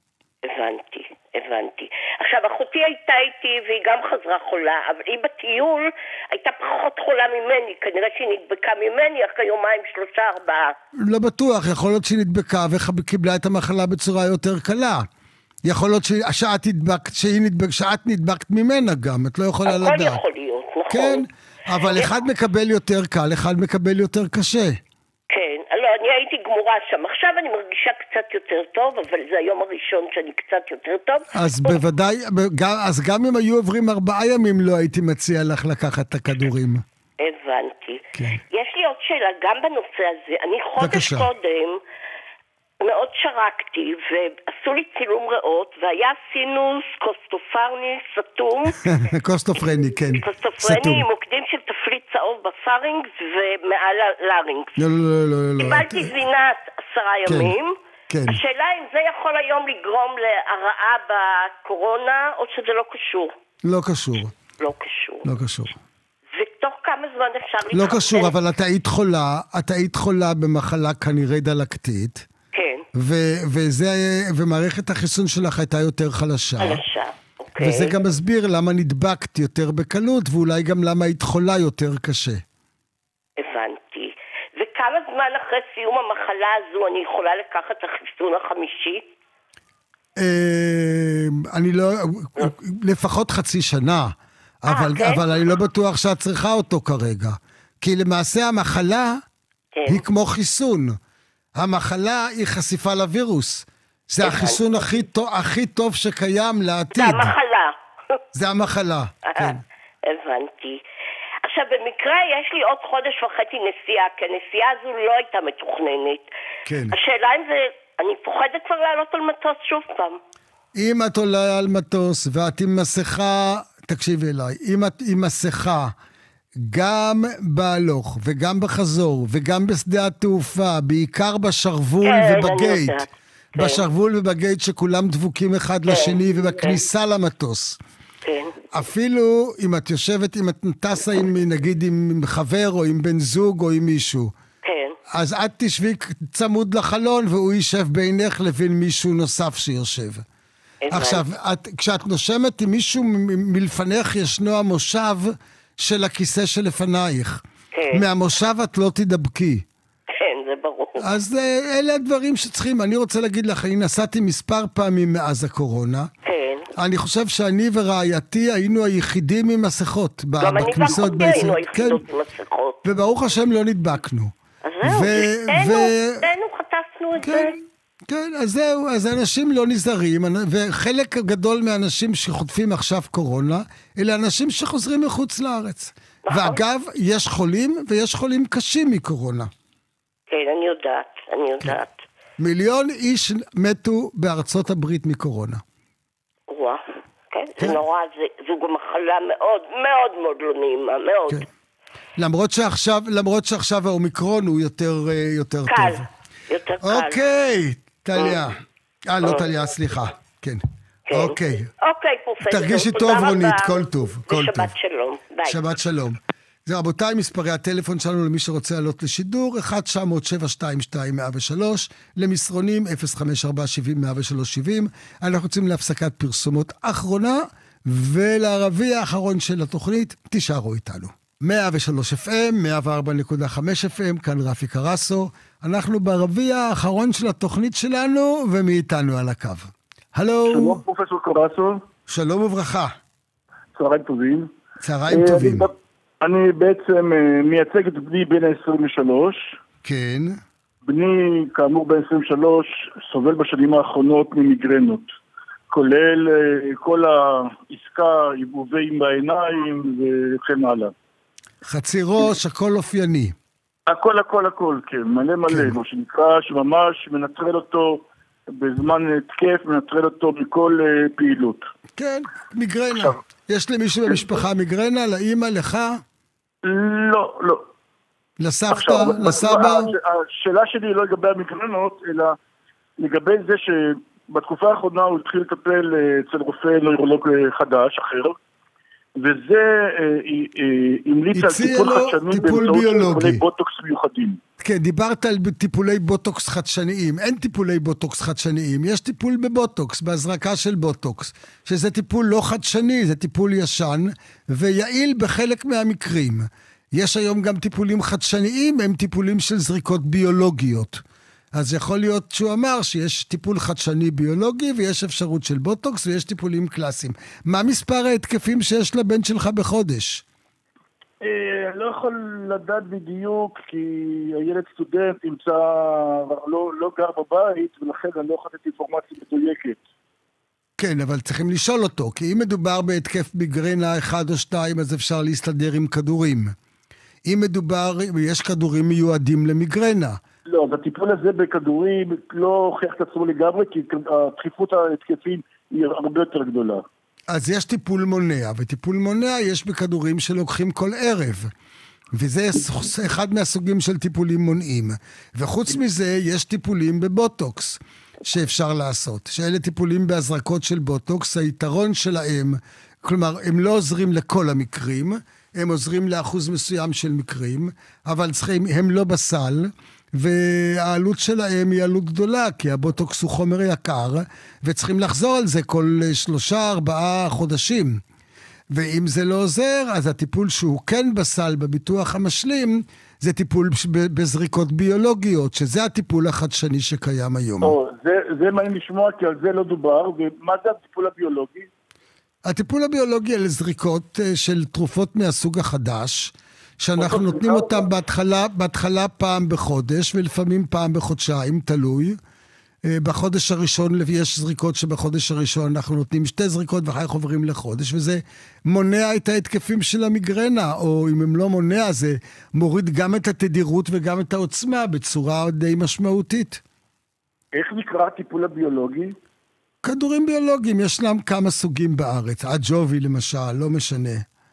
הבנתי. עכשיו, אחותי הייתה איתי והיא גם חזרה חולה, אבל היא בטיול הייתה פחות חולה ממני, כנראה שהיא נדבקה ממני אחרי 2-3-4. לא בטוח, יכול להיות שהיא נדבקה וקיבלה את המחלה בצורה יותר קלה. יכול להיות שאת נדבקת ממנה גם, את לא יכולה לדעת. הכל יכול להיות, נכון. כן, אבל אחד מקבל יותר קל, אחד מקבל יותר קשה. כן, לא, אני הייתי גמורה שם. עכשיו אני מרגישה קצת יותר טוב, אבל זה היום הראשון שאני קצת יותר טוב. אז בוודאי, אז גם אם היו עוברים 4 ימים, לא הייתי מציע לך לקחת את הכדורים. הבנתי. כן. יש לי עוד שאלה, גם בנושא הזה. אני חודש קודם מאוד שרקתי, ועשו לי צילום ריאות, והיה סינוס קוסטופרני סתום. קוסטופרני, כן. קוסטופרני, מוקדים של תפריט צהוב בפרינקס ומעל הלרינקס. לא. קיבלתי זינת 10 ימים. כן. השאלה אם זה יכול היום לגרום להרעה בקורונה, או שזה לא קשור. לא קשור. לא קשור. ותוך כמה זמן אפשר להתחתן? לא קשור, אבל את היית חולה במחלה כנראה דלקתית. כן. ומערכת החיסון שלך הייתה יותר חלשה. אוקיי. וזה גם מסביר למה נדבקת יותר בקלות, ואולי גם למה היית חולה יותר קשה. הבנתי. וכמה זמן אחרי סיום המחלה הזו אני יכולה לקחת את החיסון החמישי? אני לא... לפחות חצי שנה. אבל אני לא בטוח שאת צריכה אותו כרגע. כי למעשה המחלה היא כמו חיסון. המחלה היא חשיפה לווירוס. זה החיסון הכי טוב שקיים לעתיד. זה המחלה. כן. הבנתי. עכשיו, במקרה יש לי עוד חודש וחצי נסיעה, כי הנסיעה הזו לא הייתה מתוכננת. כן. השאלה אם זה... אני פוחדת כבר לעלות על מטוס שוב פעם. אם את עולה על מטוס ואת עם מסכה... תקשיבי אליי, אם את עם מסכה, גם בהלוך וגם בחזור וגם בשדה התעופה, בעיקר בשרוול ובגייט, בשרוול ובגייט שכולם דבוקים אחד לשני ובכניסה למטוס. אפילו אם את יושבת, אם את טסה נגיד עם חבר או עם בן זוג או עם מישהו, אז את תשבי צמוד לחלון והוא יישב בינך לבין מישהו נוסף שיושב. עכשיו, כשאת נושמת עם מישהו מלפניך ישנו המושב של הכיסא שלפנייך. מהמושב את לא תדבקי. כן, זה ברור. אז אלה הדברים שצריכים. אני רוצה להגיד לך, אני נסעתי מספר פעמים מאז הקורונה. כן. אני חושב שאני ורעייתי היינו היחידים עם מסכות. גם אני ואחותי היינו היחידות עם מסכות. וברוך השם לא נדבקנו. אז זהו, שתינו חטפנו את זה. כן, אז זהו, אז אנשים לא נזהרים, וחלק גדול מהאנשים שחוטפים עכשיו קורונה, אלה אנשים שחוזרים מחוץ לארץ. ואגב, יש חולים, ויש חולים קשים מקורונה. כן, אני יודעת. 1,000,000 איש מתו בארצות הברית מקורונה. וואו, כן, זה נורא, זו גם מחלה מאוד מאוד מאוד לא נעימה, מאוד. למרות שעכשיו האומיקרון הוא יותר טוב. יותר קל. אוקיי, טליה. לא טליה, סליחה. כן. אוקיי. אוקיי, פרופסור. תרגישי טוב, רונית, כל טוב. ושבת שלום. ביי. שבת שלום. זה רבותיי, מספרי הטלפון שלנו למי שרוצה לעלות לשידור, 1-900-722-103, למסרונים 054-70-103-70. אנחנו רוצים להפסקת פרסומות אחרונה, ולערבי האחרון של התוכנית, תישארו איתנו. 103 FM, 104.5 FM, כאן רפי קרסו. אנחנו ברביע האחרון של התוכנית שלנו, ומאיתנו על הקו. הלו. שלום פרופסור קרסו. שלום וברכה. צהריים טובים. צהריים טובים. אני בעצם מייצג את בני בן 23. כן. בני, כאמור בן 23, סובל בשנים האחרונות ממיגרנות. כולל כל העסקה, עיבובים בעיניים וכן הלאה. חצי ראש, הכל אופייני. הכל, כן, מלא, מה שנקרא, שממש מנטרל אותו בזמן תקף, מנטרל אותו מכל פעילות. כן, מיגרנה. יש למישהו במשפחה מיגרנה? לאמא, לך? לא. לסבתא? לסבא? השאלה שלי היא לא לגבי המיגרנות, אלא לגבי זה שבתקופה האחרונה הוא התחיל לטפל אצל רופא נוירולוג חדש, אחר, וזה המליץ על טיפול חדשני באמצעות טיפולי בוטוקס מיוחדים. כן, דיברת על טיפולי בוטוקס חדשניים. אין טיפולי בוטוקס חדשניים. יש טיפול בבוטוקס, בהזרקה של בוטוקס, שזה טיפול לא חדשני, זה טיפול ישן, ויעיל בחלק מהמקרים. יש היום גם טיפולים חדשניים, הם טיפולים של זריקות ביולוגיות. אז יכול להיות שהוא אמר שיש טיפול חדשני ביולוגי, ויש אפשרות של בוטוקס, ויש טיפולים קלאסיים. מה מספר ההתקפים שיש לבן שלך בחודש? אני לא יכול לדעת בדיוק, כי הילד סטודנט לא גר בבית, ולכן אני לא יכול לתת אינפורמציה מדויקת. כן, אבל צריכים לשאול אותו, כי אם מדובר בהתקף מיגרנה 1 או 2, אז אפשר להסתדר עם כדורים. אם מדובר, יש כדורים מיועדים למיגרנה. לא, הטיפול הזה בכדורים לא הוכיח את עצמו לגמרי, כי הדחיפות ההתקפים היא הרבה יותר גדולה. אז יש טיפול מונע, וטיפול מונע יש בכדורים שלוקחים כל ערב. וזה אחד מהסוגים של טיפולים מונעים. וחוץ מזה, יש טיפולים בבוטוקס שאפשר לעשות. שאלה טיפולים בהזרקות של בוטוקס, היתרון שלהם, כלומר, הם לא עוזרים לכל המקרים, הם עוזרים לאחוז מסוים של מקרים, אבל הם לא בסל, והעלות שלהם היא עלות גדולה, כי הבוטוקס הוא חומר יקר, וצריכים לחזור על זה כל 3-4 חודשים. ואם זה לא עוזר, אז הטיפול שהוא כן בסל בביטוח המשלים, זה טיפול בזריקות ביולוגיות, שזה הטיפול החדשני שקיים היום. זה מעניין לשמוע, כי על זה לא דובר, ומה זה הטיפול הביולוגי? הטיפול הביולוגי על זריקות של תרופות מהסוג החדש, שאנחנו נותנים אותם בהתחלה פעם בחודש, ולפעמים פעם בחודשיים, תלוי. בחודש הראשון יש זריקות שבחודש הראשון אנחנו נותנים 2 זריקות ואחר כך עוברים לחודש, וזה מונע את ההתקפים של המיגרנה, או אם הם לא מונע, זה מוריד גם את התדירות וגם את העוצמה בצורה די משמעותית. איך נקרא הטיפול הביולוגי? כדורים ביולוגיים, ישנם כמה סוגים בארץ, אג'ובי למשל, לא משנה.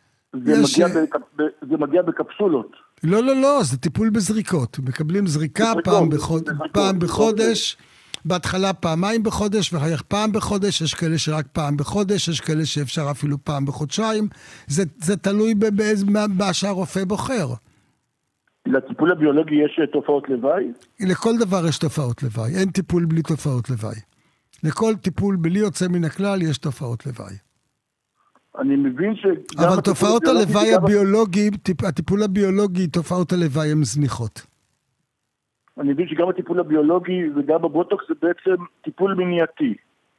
זה מגיע בקפסולות. לא, זה טיפול בזריקות. מקבלים זריקה פעם בחודש, בהתחלה פעמיים בחודש, ואחר כך פעם בחודש, יש כאלה שרק פעם בחודש, יש כאלה שאפשר אפילו פעם בחודשיים, זה תלוי מה שהרופא בוחר. לטיפול הביולוגי יש תופעות לוואי? לכל דבר יש תופעות לוואי, אין טיפול בלי תופעות לוואי. לכל טיפול בלי יוצא מן הכלל יש תופעות לוואי. אני מבין אבל תופעות הלוואי הביולוגי, הטיפול הביולוגי, תופעות הלוואי הן זניחות. אני מבין שגם הטיפול הביולוגי וגם הבוטוקס זה בעצם טיפול מניעתי.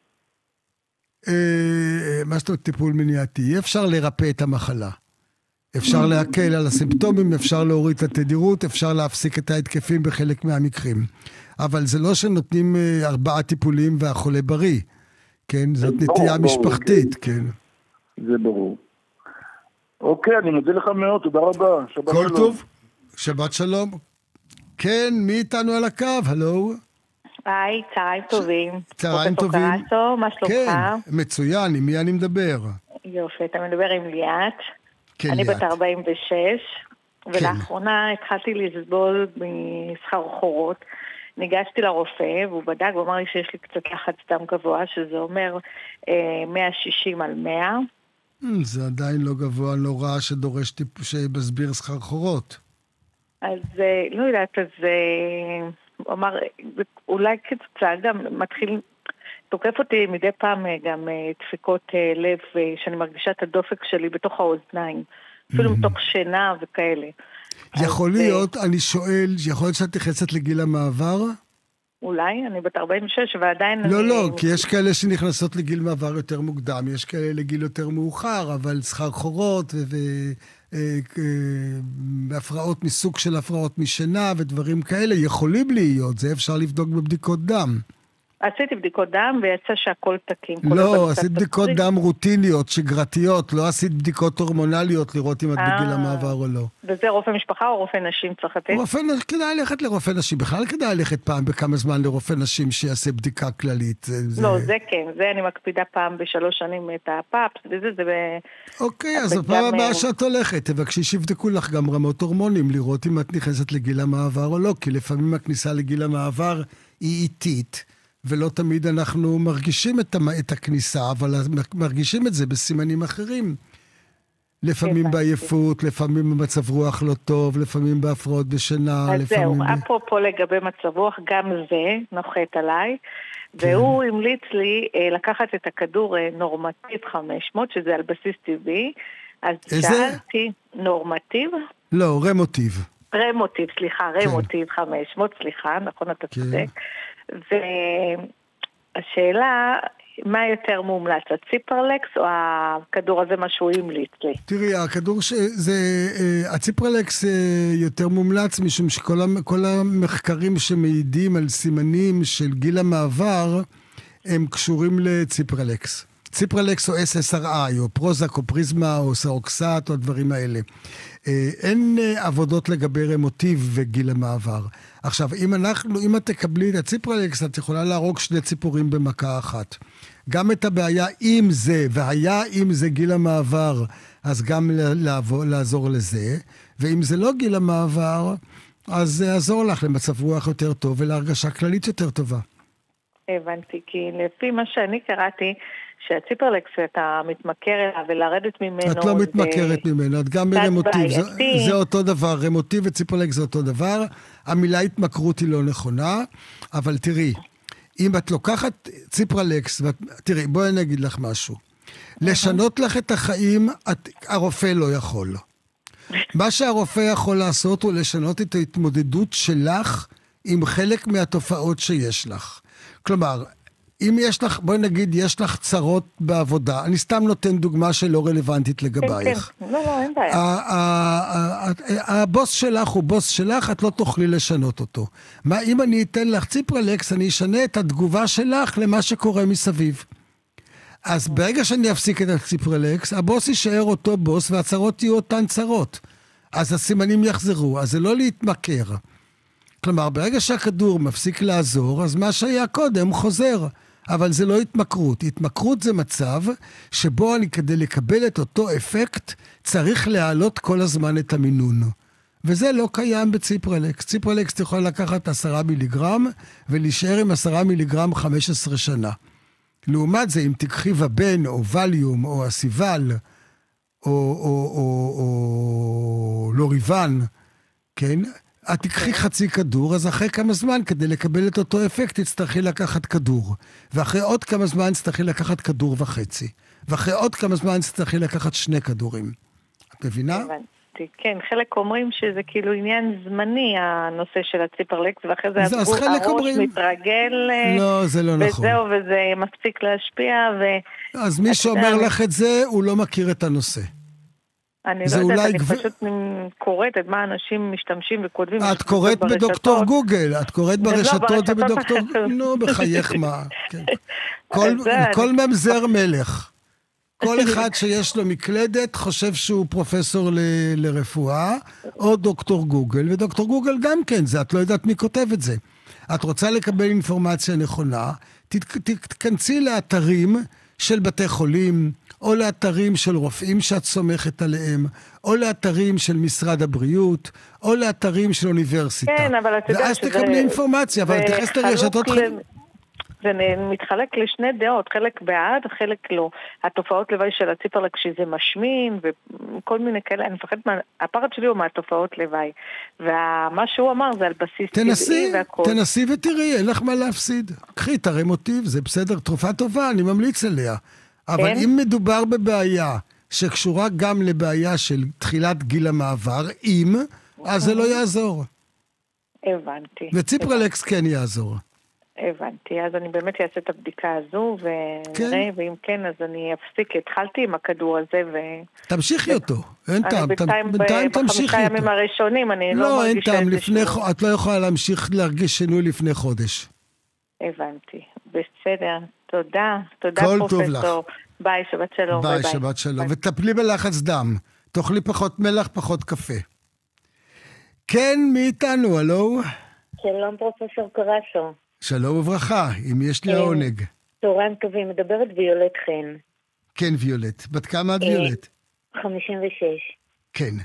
מה זאת אומרת טיפול מניעתי? אפשר לרפא את המחלה. אפשר להקל על הסימפטומים, אפשר להוריד את התדירות, אפשר להפסיק את ההתקפים בחלק מהמקרים. אבל זה לא שנותנים 4 טיפולים והחולה בריא. כן, זאת נטייה משפחתית, כן. זה ברור. אוקיי, אני מודה לך מאוד, תודה רבה. כל טוב, שבת שלום. כן, מי איתנו על הקו? הלו? היי, צהריים טובים. צהריים טובים. פרופסור קרסו, מה שלומך? כן, מצוין, עם מי אני מדבר? יופי, אתה מדבר עם ליאת. כן, אני ליאת. בת 46, ולאחרונה התחלתי לסבול מסחרחורות. ניגשתי לרופא, והוא בדק ואמר לי שיש לי קצת לחץ דם גבוה, שזה אומר 160 על 100. זה עדיין לא גבוה, לא רע שדורש שבסביר סחרחורות. אז לא יודעת, אז הוא אמר, אולי כתוצאה גם מתחיל, תוקף אותי מדי פעם גם דפיקות לב, שאני מרגישה את הדופק שלי בתוך האוזניים, אפילו מתוך שינה וכאלה. יכול להיות, אני שואל, יכול להיות שאת נכנסת לגיל המעבר? אולי, אני בת 46 ועדיין... לא, כי יש כאלה שנכנסות לגיל מעבר יותר מוקדם, יש כאלה לגיל יותר מאוחר, אבל סחרחורות והפרעות מסוג של הפרעות משינה ודברים כאלה יכולים להיות, זה אפשר לבדוק בבדיקות דם. עשיתי בדיקות דם ויצא שהכל תקין. לא, עשית בדיקות דם רוטיניות, שגרתיות, לא עשית בדיקות הורמונליות לראות אם את בגיל המעבר או לא. וזה רופא משפחה או רופא נשים צריך לתת? כדאי ללכת לרופא נשים, בכלל כדאי ללכת פעם בכמה זמן לרופא נשים שיעשה בדיקה כללית. לא, זה כן, זה אני מקפידה פעם ב3 שנים את הפאפס, וזה זה... אוקיי, אז הפעם הבאה שאת הולכת, תבקשי שיבדקו לך גם רמות הורמונים, לראות אם את נכנסת לגיל המעבר או לא, כי לפעמים הכניסה לגיל המעבר היא איטית. ולא תמיד אנחנו מרגישים את הכניסה, אבל מרגישים את זה בסימנים אחרים. לפעמים בעייפות, לפעמים במצב רוח לא טוב, לפעמים בהפרעות בשינה. אז זהו, אפרופו לגבי מצב רוח, גם זה נוחת עליי, והוא המליץ לי לקחת את הכדור נורמטיב 500, שזה על בסיס טבעי, אז שאלתי, נורמטיב? לא, רמוטיב. רמוטיב, סליחה, רמוטיב 500, סליחה, נכון, אתה צודק. והשאלה, מה יותר מומלץ, הציפרלקס או הכדור הזה מה שהוא המליץ לי? תראי, הכדור הציפרלקס יותר מומלץ, משום שכל המחקרים שמעידים על סימנים של גיל המעבר, הם קשורים לציפרלקס. ציפרלקס או SSRI, או פרוזק, או פריזמה, או סאוקסט, או הדברים האלה. אין עבודות לגבי רמוטיב וגיל המעבר. עכשיו, אם את תקבלי את הציפרלקס, את יכולה להרוג 2 ציפורים במכה אחת. גם את הבעיה עם זה, והיה עם זה גיל המעבר, אז גם לעזור לזה. ואם זה לא גיל המעבר, אז זה יעזור לך למצב רוח יותר טוב, ולהרגשה כללית יותר טובה. הבנתי, כי לפי מה שאני קראתי, שהציפרלקס אתה מתמכר אליו ולרדת ממנו... את לא מתמכרת ממנו, את גם ברמוטיב, זה אותו דבר, רמוטיב וציפרלקס זה אותו דבר, המילה התמכרות היא לא נכונה, אבל תראי, אם את לוקחת ציפרלקס, תראי, בואי נגיד לך משהו, לשנות לך את החיים, הרופא לא יכול. מה שהרופא יכול לעשות הוא לשנות את ההתמודדות שלך עם חלק מהתופעות שיש לך. כלומר, אם יש לך, בואי נגיד, יש לך צרות בעבודה, אני סתם נותן דוגמה שלא רלוונטית לגבייך. כן, לא, אין בעיה. הבוס שלך הוא בוס שלך, את לא תוכלי לשנות אותו. מה אם אני אתן לך ציפרלקס, אני אשנה את התגובה שלך למה שקורה מסביב. אז ברגע שאני אפסיק את הציפרלקס, הבוס יישאר אותו בוס, והצרות יהיו אותן צרות. אז הסימנים יחזרו, אז זה לא להתמכר. כלומר, ברגע שהכדור מפסיק לעזור, אז מה שהיה קודם חוזר. אבל זה לא התמכרות. התמכרות זה מצב שבו אני כדי לקבל את אותו אפקט, צריך להעלות כל הזמן את המינון. וזה לא קיים בציפרלקס. ציפרלקס יכול לקחת 10 מיליגרם, ולהישאר עם 10 מיליגרם 15 שנה. לעומת זה, אם תקחי ובן, או ווליום, או אסיבל, או לוריבן, כן? את תקחי חצי כדור, אז אחרי כמה זמן, כדי לקבל את אותו אפקט, תצטרכי לקחת כדור. ואחרי עוד כמה זמן, תצטרכי לקחת כדור וחצי. ואחרי עוד כמה זמן, תצטרכי לקחת 2 כדורים. את מבינה? כן, חלק אומרים שזה כאילו עניין זמני, הנושא של הציפרלקס, ואחרי זה הראש מתרגל. לא, זה לא נכון. וזהו, וזה מפסיק להשפיע. אז מי שאומר לך את זה, הוא לא מכיר את הנושא. אני לא יודעת, אני פשוט קוראת את מה אנשים משתמשים וכותבים. את קוראת בדוקטור גוגל, את קוראת ברשתות ובדוקטור... נו, בחייך מה. כל ממזר מלך. כל אחד שיש לו מקלדת חושב שהוא פרופסור לרפואה, או דוקטור גוגל, ודוקטור גוגל גם כן, זה את לא יודעת מי כותב את זה. את רוצה לקבל אינפורמציה נכונה, תתכנסי לאתרים של בתי חולים, או לאתרים של רופאים שאת סומכת עליהם, או לאתרים של משרד הבריאות, או לאתרים של אוניברסיטה. כן, אבל אתה יודע ואז תקבלי אינפורמציה, אבל תכנס לרשתות חיים. זה מתחלק לשני דעות, חלק בעד, חלק לא. התופעות לוואי של הציפרלקס שזה משמין, וכל מיני כאלה, אני מפחד, הפחד שלי הוא מהתופעות לוואי. ומה שהוא אמר זה על בסיס טבעי והכל. תנסי ותראי, אין לך מה להפסיד. קחי, תראה מוטיב, זה בסדר, תרופה טובה, אני ממליץ עליה. אבל אם מדובר בבעיה שקשורה גם לבעיה של תחילת גיל המעבר, אז זה לא יעזור. הבנתי. וציפרלקס כן יעזור. הבנתי, אז אני באמת אעשה את הבדיקה הזו, ונראה, ואם כן, אז אני אפסיק, התחלתי עם הכדור הזה, תמשיכי אותו, אין טעם, בינתיים תמשיכי אותו. בחמישה ימים הראשונים, אני לא מרגישה אין טעם, את לא יכולה להמשיך להרגיש שינוי לפני חודש. הבנתי, בסדר, תודה פרופסור. ביי, שבת שלום. ביי, שבת שלום, וטפלי בלחץ דם, תאכלי פחות מלח, פחות קפה. כן, מי איתנו, הלו? שלום פרופסור קרסו. שלום וברכה, אם יש לי העונג. צהריים טובים, מדברת ויולט חן. כן, ויולט. בת כמה את ויולט? 56. כן.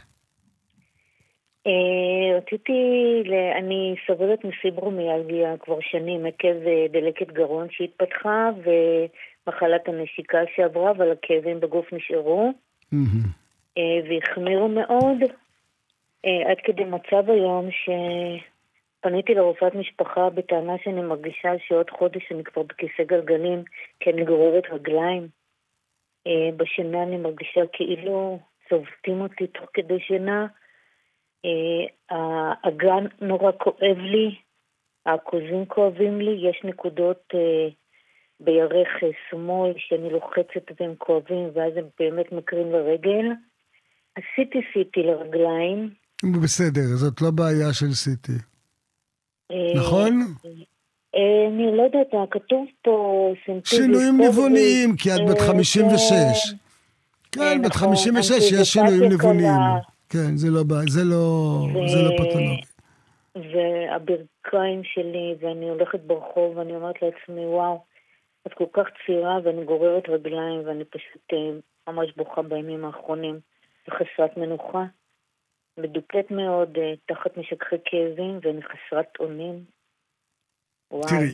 אני סובלת מפיברומיאלגיה כבר שנים, עקב דלקת גרון שהתפתחה, ומחלת הנשיקה שעברה, אבל הכאבים בגוף נשארו, והחמירו מאוד, עד כדי מצב היום פניתי לרופאת משפחה בטענה שאני מרגישה שעוד חודש אני כבר בכיסא גלגלים, כי אני גוררת רגליים. בשינה אני מרגישה כאילו צובטים אותי תוך כדי שינה, האגן נורא כואב לי, העכוזים כואבים לי, יש נקודות בירך שמאל שאני לוחצת והם כואבים, ואז הם באמת מקרים לרגל. עשיתי לרגליים. בסדר, זאת לא בעיה של סיטי. נכון? אני לא יודעת, כתוב פה שינויים ניווניים, כי את בת 56. כן, בת 56 יש שינויים ניווניים. כן, זה לא פתולוגי. והברכיים שלי, ואני הולכת ברחוב, ואני אומרת לעצמי, וואו, את כל כך צעירה, ואני גוררת רגליים, ואני פשוט ממש בוכה בימים האחרונים, וחסרת מנוחה, מדופלת מאוד, תחת משככי כאבים, ואני חסרת אונים. תראי,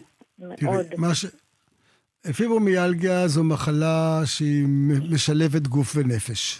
פיברומיאלגיה זו מחלה שהיא משלבת גוף ונפש.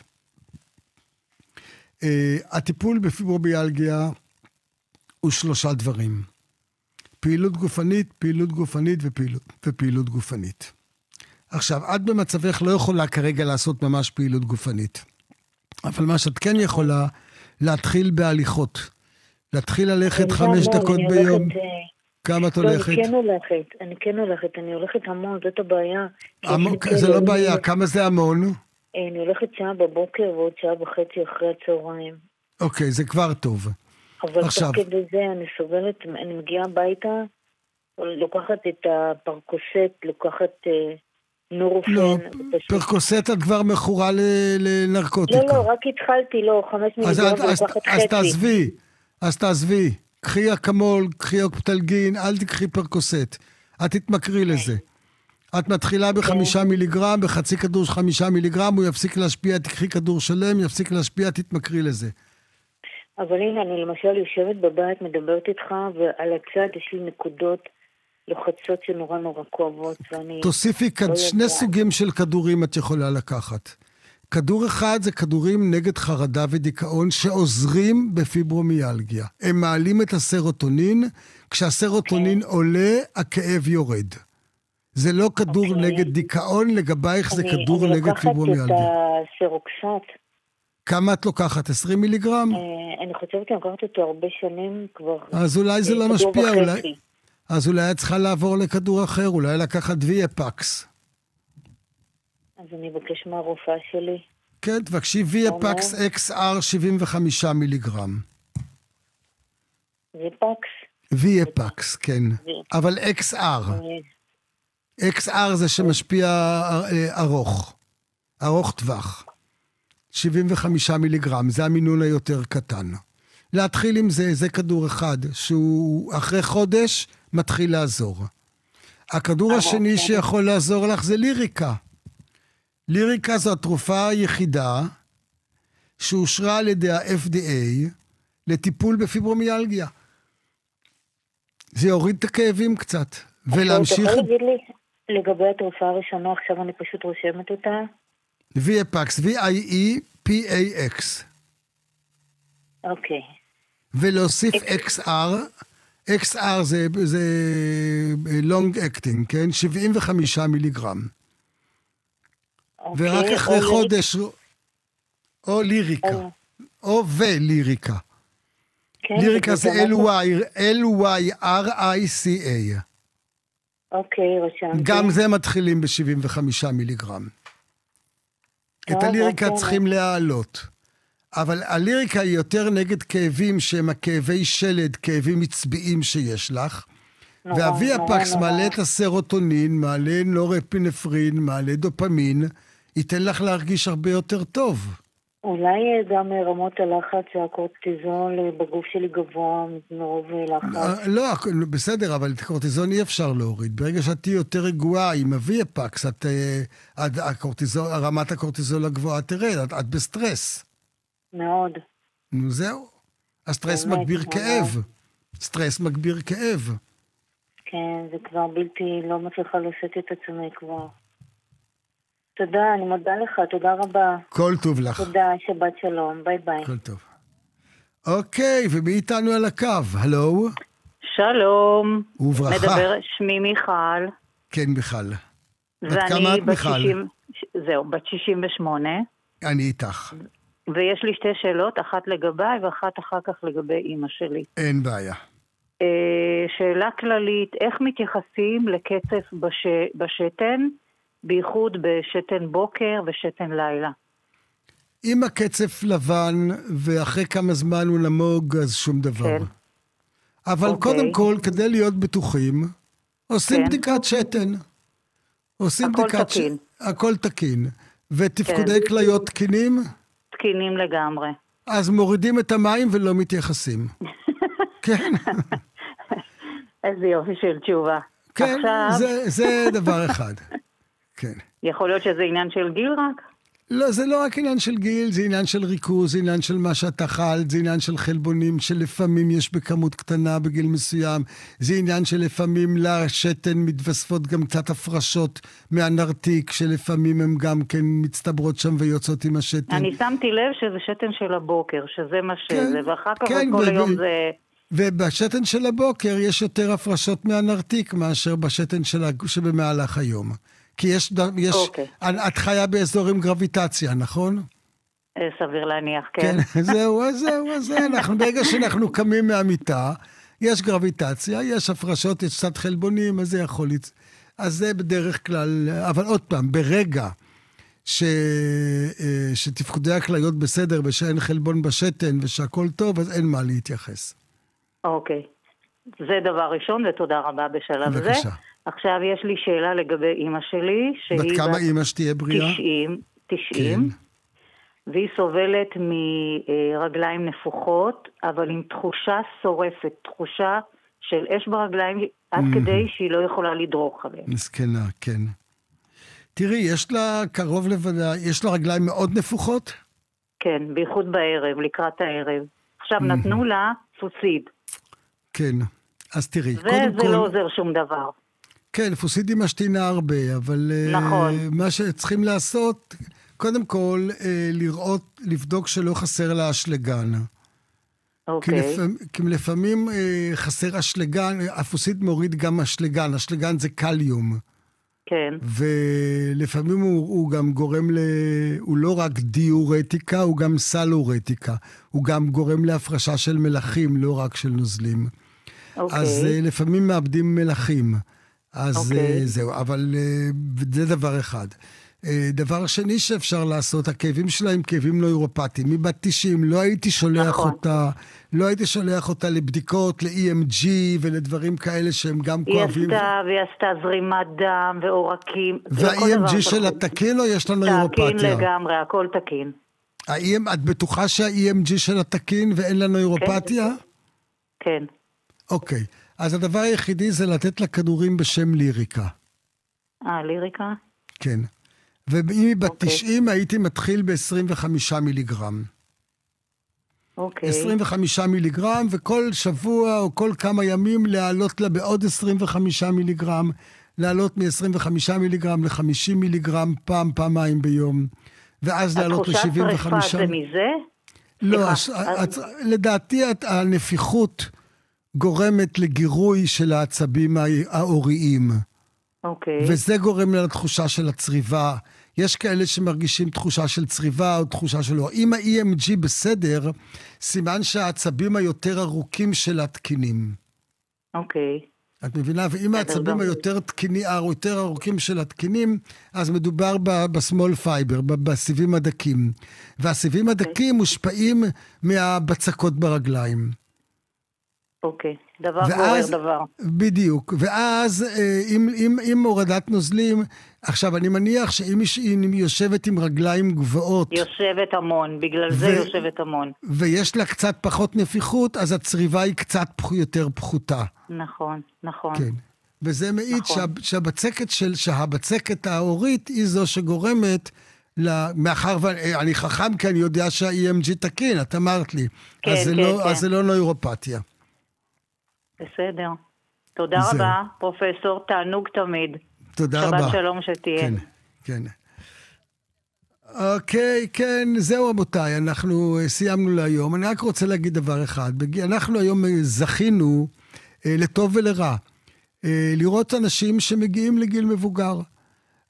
הטיפול בפיברומיאלגיה הוא 3 דברים. פעילות גופנית ופעילות גופנית. עכשיו, את במצבך לא יכולה כרגע לעשות ממש פעילות גופנית. אבל מה שאת כן יכולה, להתחיל בהליכות. להתחיל ללכת 5 דקות ביום. כמה את הולכת? אני כן הולכת, אני הולכת המון, זאת הבעיה. זה לא בעיה, כמה זה המון? אני הולכת שעה בבוקר ועוד שעה וחצי אחרי הצהריים. אוקיי, זה כבר טוב. אבל תוך כדי זה אני סובלת, אני מגיעה הביתה, לוקחת את הפרקוסט, לוקחת נורופן. לא, פרקוסט את כבר מכורה לנרקוטיקה. לא, רק התחלתי, 5 מיליגרם ולוקחת חצי. אז תעזבי. קחי אקמול, קחי אופטלגין, אל תקחי פרקוסט. את תתמכרי לזה. את מתחילה ב5 מיליגרם, בחצי כדור 5 מיליגרם, הוא יפסיק להשפיע, תקחי כדור שלם, יפסיק להשפיע, תתמכרי לזה. אבל הנה, אני למשל יושבת בבית, מדברת איתך, ועל הצד יש לי נקודות לוחצות שנורא כואבות, ואני... תוסיפי כאן 2 סוגים של כדורים את יכולה לקחת. כדור אחד זה כדורים נגד חרדה ודיכאון שעוזרים בפיברומיאלגיה. הם מעלים את הסרוטונין, כשהסרוטונין עולה, הכאב יורד. זה לא כדור נגד דיכאון, לגבייך זה כדור נגד פיברומיאלגיה. אני לוקחת את הסרוקסט. כמה את לוקחת? 20 מיליגרם? אני חושבת שאני לוקחת אותו הרבה שנים כבר. אז אולי זה לא משפיע, אז אולי את צריכה לעבור לכדור אחר, אולי לקחת ויאפקס. אז אני אבקש מהרופאה שלי. כן, תבקשי ויאפקס XR 75 מיליגרם. ויאפקס, כן. אבל XR. XR זה שמשפיע ארוך טווח. 75 מיליגרם, זה המינון היותר קטן. להתחיל עם זה כדור אחד, שהוא אחרי חודש מתחיל לעזור. הכדור השני שיכול לעזור לך זה ליריקה. ליריקה זו התרופה היחידה שאושרה על ידי ה-FDA לטיפול בפיברומיאלגיה. זה יוריד את הכאבים קצת. ולהמשיך... אתה יכול להגיד לי לגבי התרופה הראשונה, עכשיו אני פשוט רושמת אותה. ויאפקס, VIEPAX. אוקיי. ולהוסיף XR, XR זה long acting, כן? 75 מיליגרם. ורק אחרי חודש, או ליריקה, או וליריקה. ליריקה זה LYRICA. אוקיי, רשמתי. גם זה מתחילים ב-75 מיליגרם. את הליריקה צריכים להעלות. אבל הליריקה היא יותר נגד כאבים שהם הכאבי שלד, כאבים מצביעים שיש לך. והוויאפקס מעלה את הסרוטונין, מעלה נורפינפרין, מעלה דופמין, ייתן לך להרגיש הרבה יותר טוב. אולי גם רמות הלחץ והקורטיזול בגוף שלי גבוה מרוב לחץ. לא, בסדר, אבל את הקורטיזון אי אפשר להוריד. ברגע שאת תהיי יותר רגועה עם הוויאפקס, רמת הקורטיזול הגבוהה תרד, את בסטרס. מאוד. נו זהו. הסטרס מגביר כאב. סטרס מגביר כאב. כן, זה כבר בלתי, לא מצליחה לשאת את עצמי כבר. תודה, אני מודה לך, תודה רבה. כל טוב לך. תודה, שבת שלום, ביי ביי. כל טוב. אוקיי, ומי איתנו על הקו? הלו? שלום. וברכה. מדבר, שמי מיכל. כן, מיכל. ואני בת 68. אני איתך. ויש לי שתי שאלות, אחת לגביי ואחת אחר כך לגבי אמא שלי. אין בעיה. שאלה כללית, איך מתייחסים לקצף בשתן, בייחוד בשתן בוקר ושתן לילה? אם הקצף לבן ואחרי כמה זמן הוא נמוג, אז שום דבר. כן. אבל קודם כל, כדי להיות בטוחים, עושים בדיקת שתן. הכל תקין. הכל תקין. ותפקודי כליות תקינים? תקינים לגמרי. אז מורידים את המים ולא מתייחסים. כן. איזה יופי של תשובה. כן, זה דבר אחד. כן. יכול להיות שזה עניין של גיל רק? לא, זה לא רק עניין של גיל, זה עניין של ריכוז, זה עניין של מה שאתה חל, זה עניין של חלבונים שלפעמים יש בכמות קטנה בגיל מסוים, זה עניין שלפעמים לשתן מתווספות גם קצת הפרשות מהנרתיק, שלפעמים הם גם כן מצטברות שם ויוצאות עם השתן. אני שמתי לב שזה שתן של הבוקר, שזה מה שזה, ואחר כך כל היום זה... ובשתן של הבוקר יש יותר הפרשות מהנרתיק מאשר בשתן שבמהלך היום. כי יש את חיה באזור עם גרביטציה, נכון? סביר להניח, כן. זהו, ברגע שאנחנו קמים מהמיטה, יש גרביטציה, יש הפרשות, יש קצת חלבונים, אז זה יכול להיות. אז זה בדרך כלל, אבל עוד פעם, ברגע שתפקודי הכליות בסדר ושאין חלבון בשתן ושהכל טוב, אז אין מה להתייחס. אוקיי. זה דבר ראשון, ותודה רבה בשלב הזה. בבקשה. עכשיו יש לי שאלה לגבי אמא שלי, בת כמה אמא שתהיה בריאה? 90, והיא סובלת מרגליים נפוחות, אבל עם תחושה שורפת, תחושה של אש ברגליים, עד כדי שהיא לא יכולה לדרוך עליהם. מסכנה, כן. תראי, יש לה קרוב לוודאי, יש לה רגליים מאוד נפוחות? כן, בייחוד בערב, לקראת הערב. עכשיו נתנו לה פוסיד. כן, אז תראי, קודם כל... וזה לא עוזר שום דבר. כן, פוסידים משתינה הרבה, אבל נכון. מה שצריכים לעשות, קודם כל, לבדוק שלא חסר לה אשלגן. אוקיי. כי לפעמים חסר אשלגן, הפוסיד מוריד גם אשלגן, אשלגן זה קליום. כן. ולפעמים הוא גם גורם הוא לא רק דיורטיקה, הוא גם סלורטיקה. הוא גם גורם להפרשה של מלחים, לא רק של נוזלים. אוקיי. אז לפעמים מאבדים מלחים. אז זהו, אבל זה דבר אחד. דבר שני שאפשר לעשות, הכאבים שלה הם כאבים נוירופטיים. מבת 90 לא הייתי שולח אותה לבדיקות, ל-EMG ולדברים כאלה שהם גם כואבים. והיא עשתה זרימת דם ועורקים. וה-EMG שלה תקין או יש לה נוירופתיה? תקין לגמרי, הכל תקין. את בטוחה שה-EMG שלה תקין ואין לה נוירופתיה? כן. אוקיי. אז הדבר היחידי זה לתת לה כדורים בשם ליריקה. ליריקה? כן. ואם היא בת 90, הייתי מתחיל ב-25 מיליגרם. אוקיי. 25 מיליגרם, וכל שבוע או כל כמה ימים להעלות לה בעוד 25 מיליגרם, להעלות מ-25 מיליגרם ל-50 מיליגרם פעמיים ביום, ואז להעלות ל-75. התחושת שריפה זה מזה? לא, לדעתי הנפיחות גורמת לגירוי של העצבים האוריים. אוקיי. וזה גורם לתחושה של הצריבה. יש כאלה שמרגישים תחושה של צריבה או תחושה שלא. אם ה-EMG בסדר, סימן שהעצבים היותר ארוכים של התקינים. אוקיי. את מבינה? ואם העצבים היותר ארוכים של התקינים, אז מדובר בסמול פייבר, בסיבים הדקים. והסיבים הדקים מושפעים מהבצקות ברגליים. אוקיי, דבר גורר דבר. בדיוק, ואז אם הורדת נוזלים, עכשיו אני מניח שאם היא יושבת עם רגליים גבוהות. יושבת המון, בגלל זה יושבת המון. ויש לה קצת פחות נפיחות, אז הצריבה היא קצת יותר פחותה. נכון, נכון. כן, וזה מעיד שהבצקת ההורית היא זו שגורמת, מאחר ואני חכם כי אני יודע שה-EMG תקין, את אמרת לי. כן, אז זה לא נוירופתיה. בסדר. תודה רבה, פרופסור, תענוג תמיד. תודה רבה. שבת שלום שתהיה. כן, כן. אוקיי, כן, זהו רבותיי, אנחנו סיימנו להיום. אני רק רוצה להגיד דבר אחד. אנחנו היום זכינו, לטוב ולרע, לראות אנשים שמגיעים לגיל מבוגר.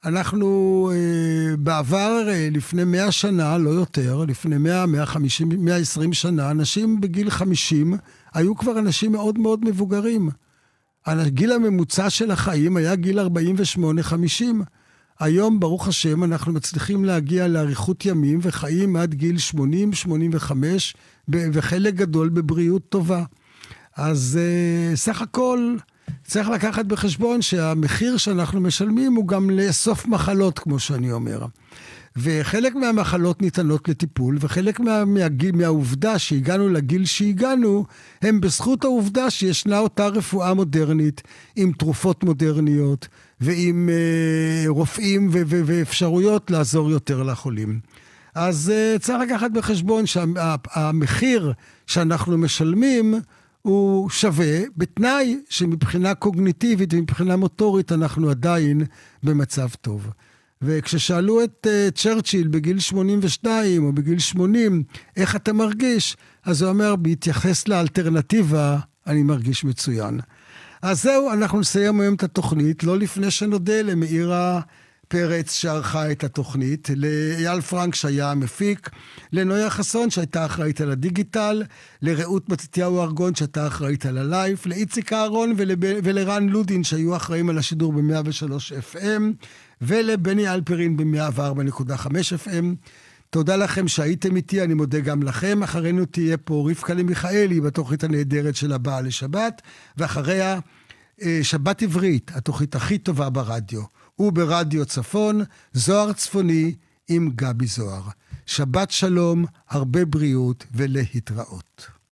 אנחנו בעבר, לפני 100 שנה, לא יותר, לפני 100, 150, 120 שנה, אנשים בגיל 50 היו כבר אנשים מאוד מאוד מבוגרים. הגיל הממוצע של החיים היה גיל 48-50. היום, ברוך השם, אנחנו מצליחים להגיע לאריכות ימים וחיים עד גיל 80-85, וחלק גדול בבריאות טובה. אז סך הכל צריך לקחת בחשבון שהמחיר שאנחנו משלמים הוא גם לאסוף מחלות, כמו שאני אומר. וחלק מהמחלות ניתנות לטיפול, וחלק מהעובדה שהגענו לגיל שהגענו, הם בזכות העובדה שישנה אותה רפואה מודרנית, עם תרופות מודרניות, ועם רופאים ואפשרויות לעזור יותר לחולים. אז צריך לקחת בחשבון שהמחיר שאנחנו משלמים הוא שווה, בתנאי שמבחינה קוגניטיבית ומבחינה מוטורית אנחנו עדיין במצב טוב. וכששאלו את צ'רצ'יל בגיל 82 או בגיל 80, איך אתה מרגיש? אז הוא אומר, בהתייחס לאלטרנטיבה, אני מרגיש מצוין. אז זהו, אנחנו נסיים היום את התוכנית, לא לפני שנודה למאירה פרץ שערכה את התוכנית, לאייל פרנק שהיה המפיק, לנויה חסון שהייתה אחראית על הדיגיטל, לרעות מתתיהו ארגון שהייתה אחראית על הלייף, לאיציק אהרון ולרן לודין שהיו אחראים על השידור ב-103 FM, ולבני אלפרין ב-104.5 FM. תודה לכם שהייתם איתי, אני מודה גם לכם. אחרינו תהיה פה רבקה למיכאלי בתוכנית הנהדרת של הבאה לשבת, ואחריה שבת עברית, התוכנית הכי טובה ברדיו. וברדיו צפון, זוהר צפוני עם גבי זוהר. שבת שלום, הרבה בריאות ולהתראות.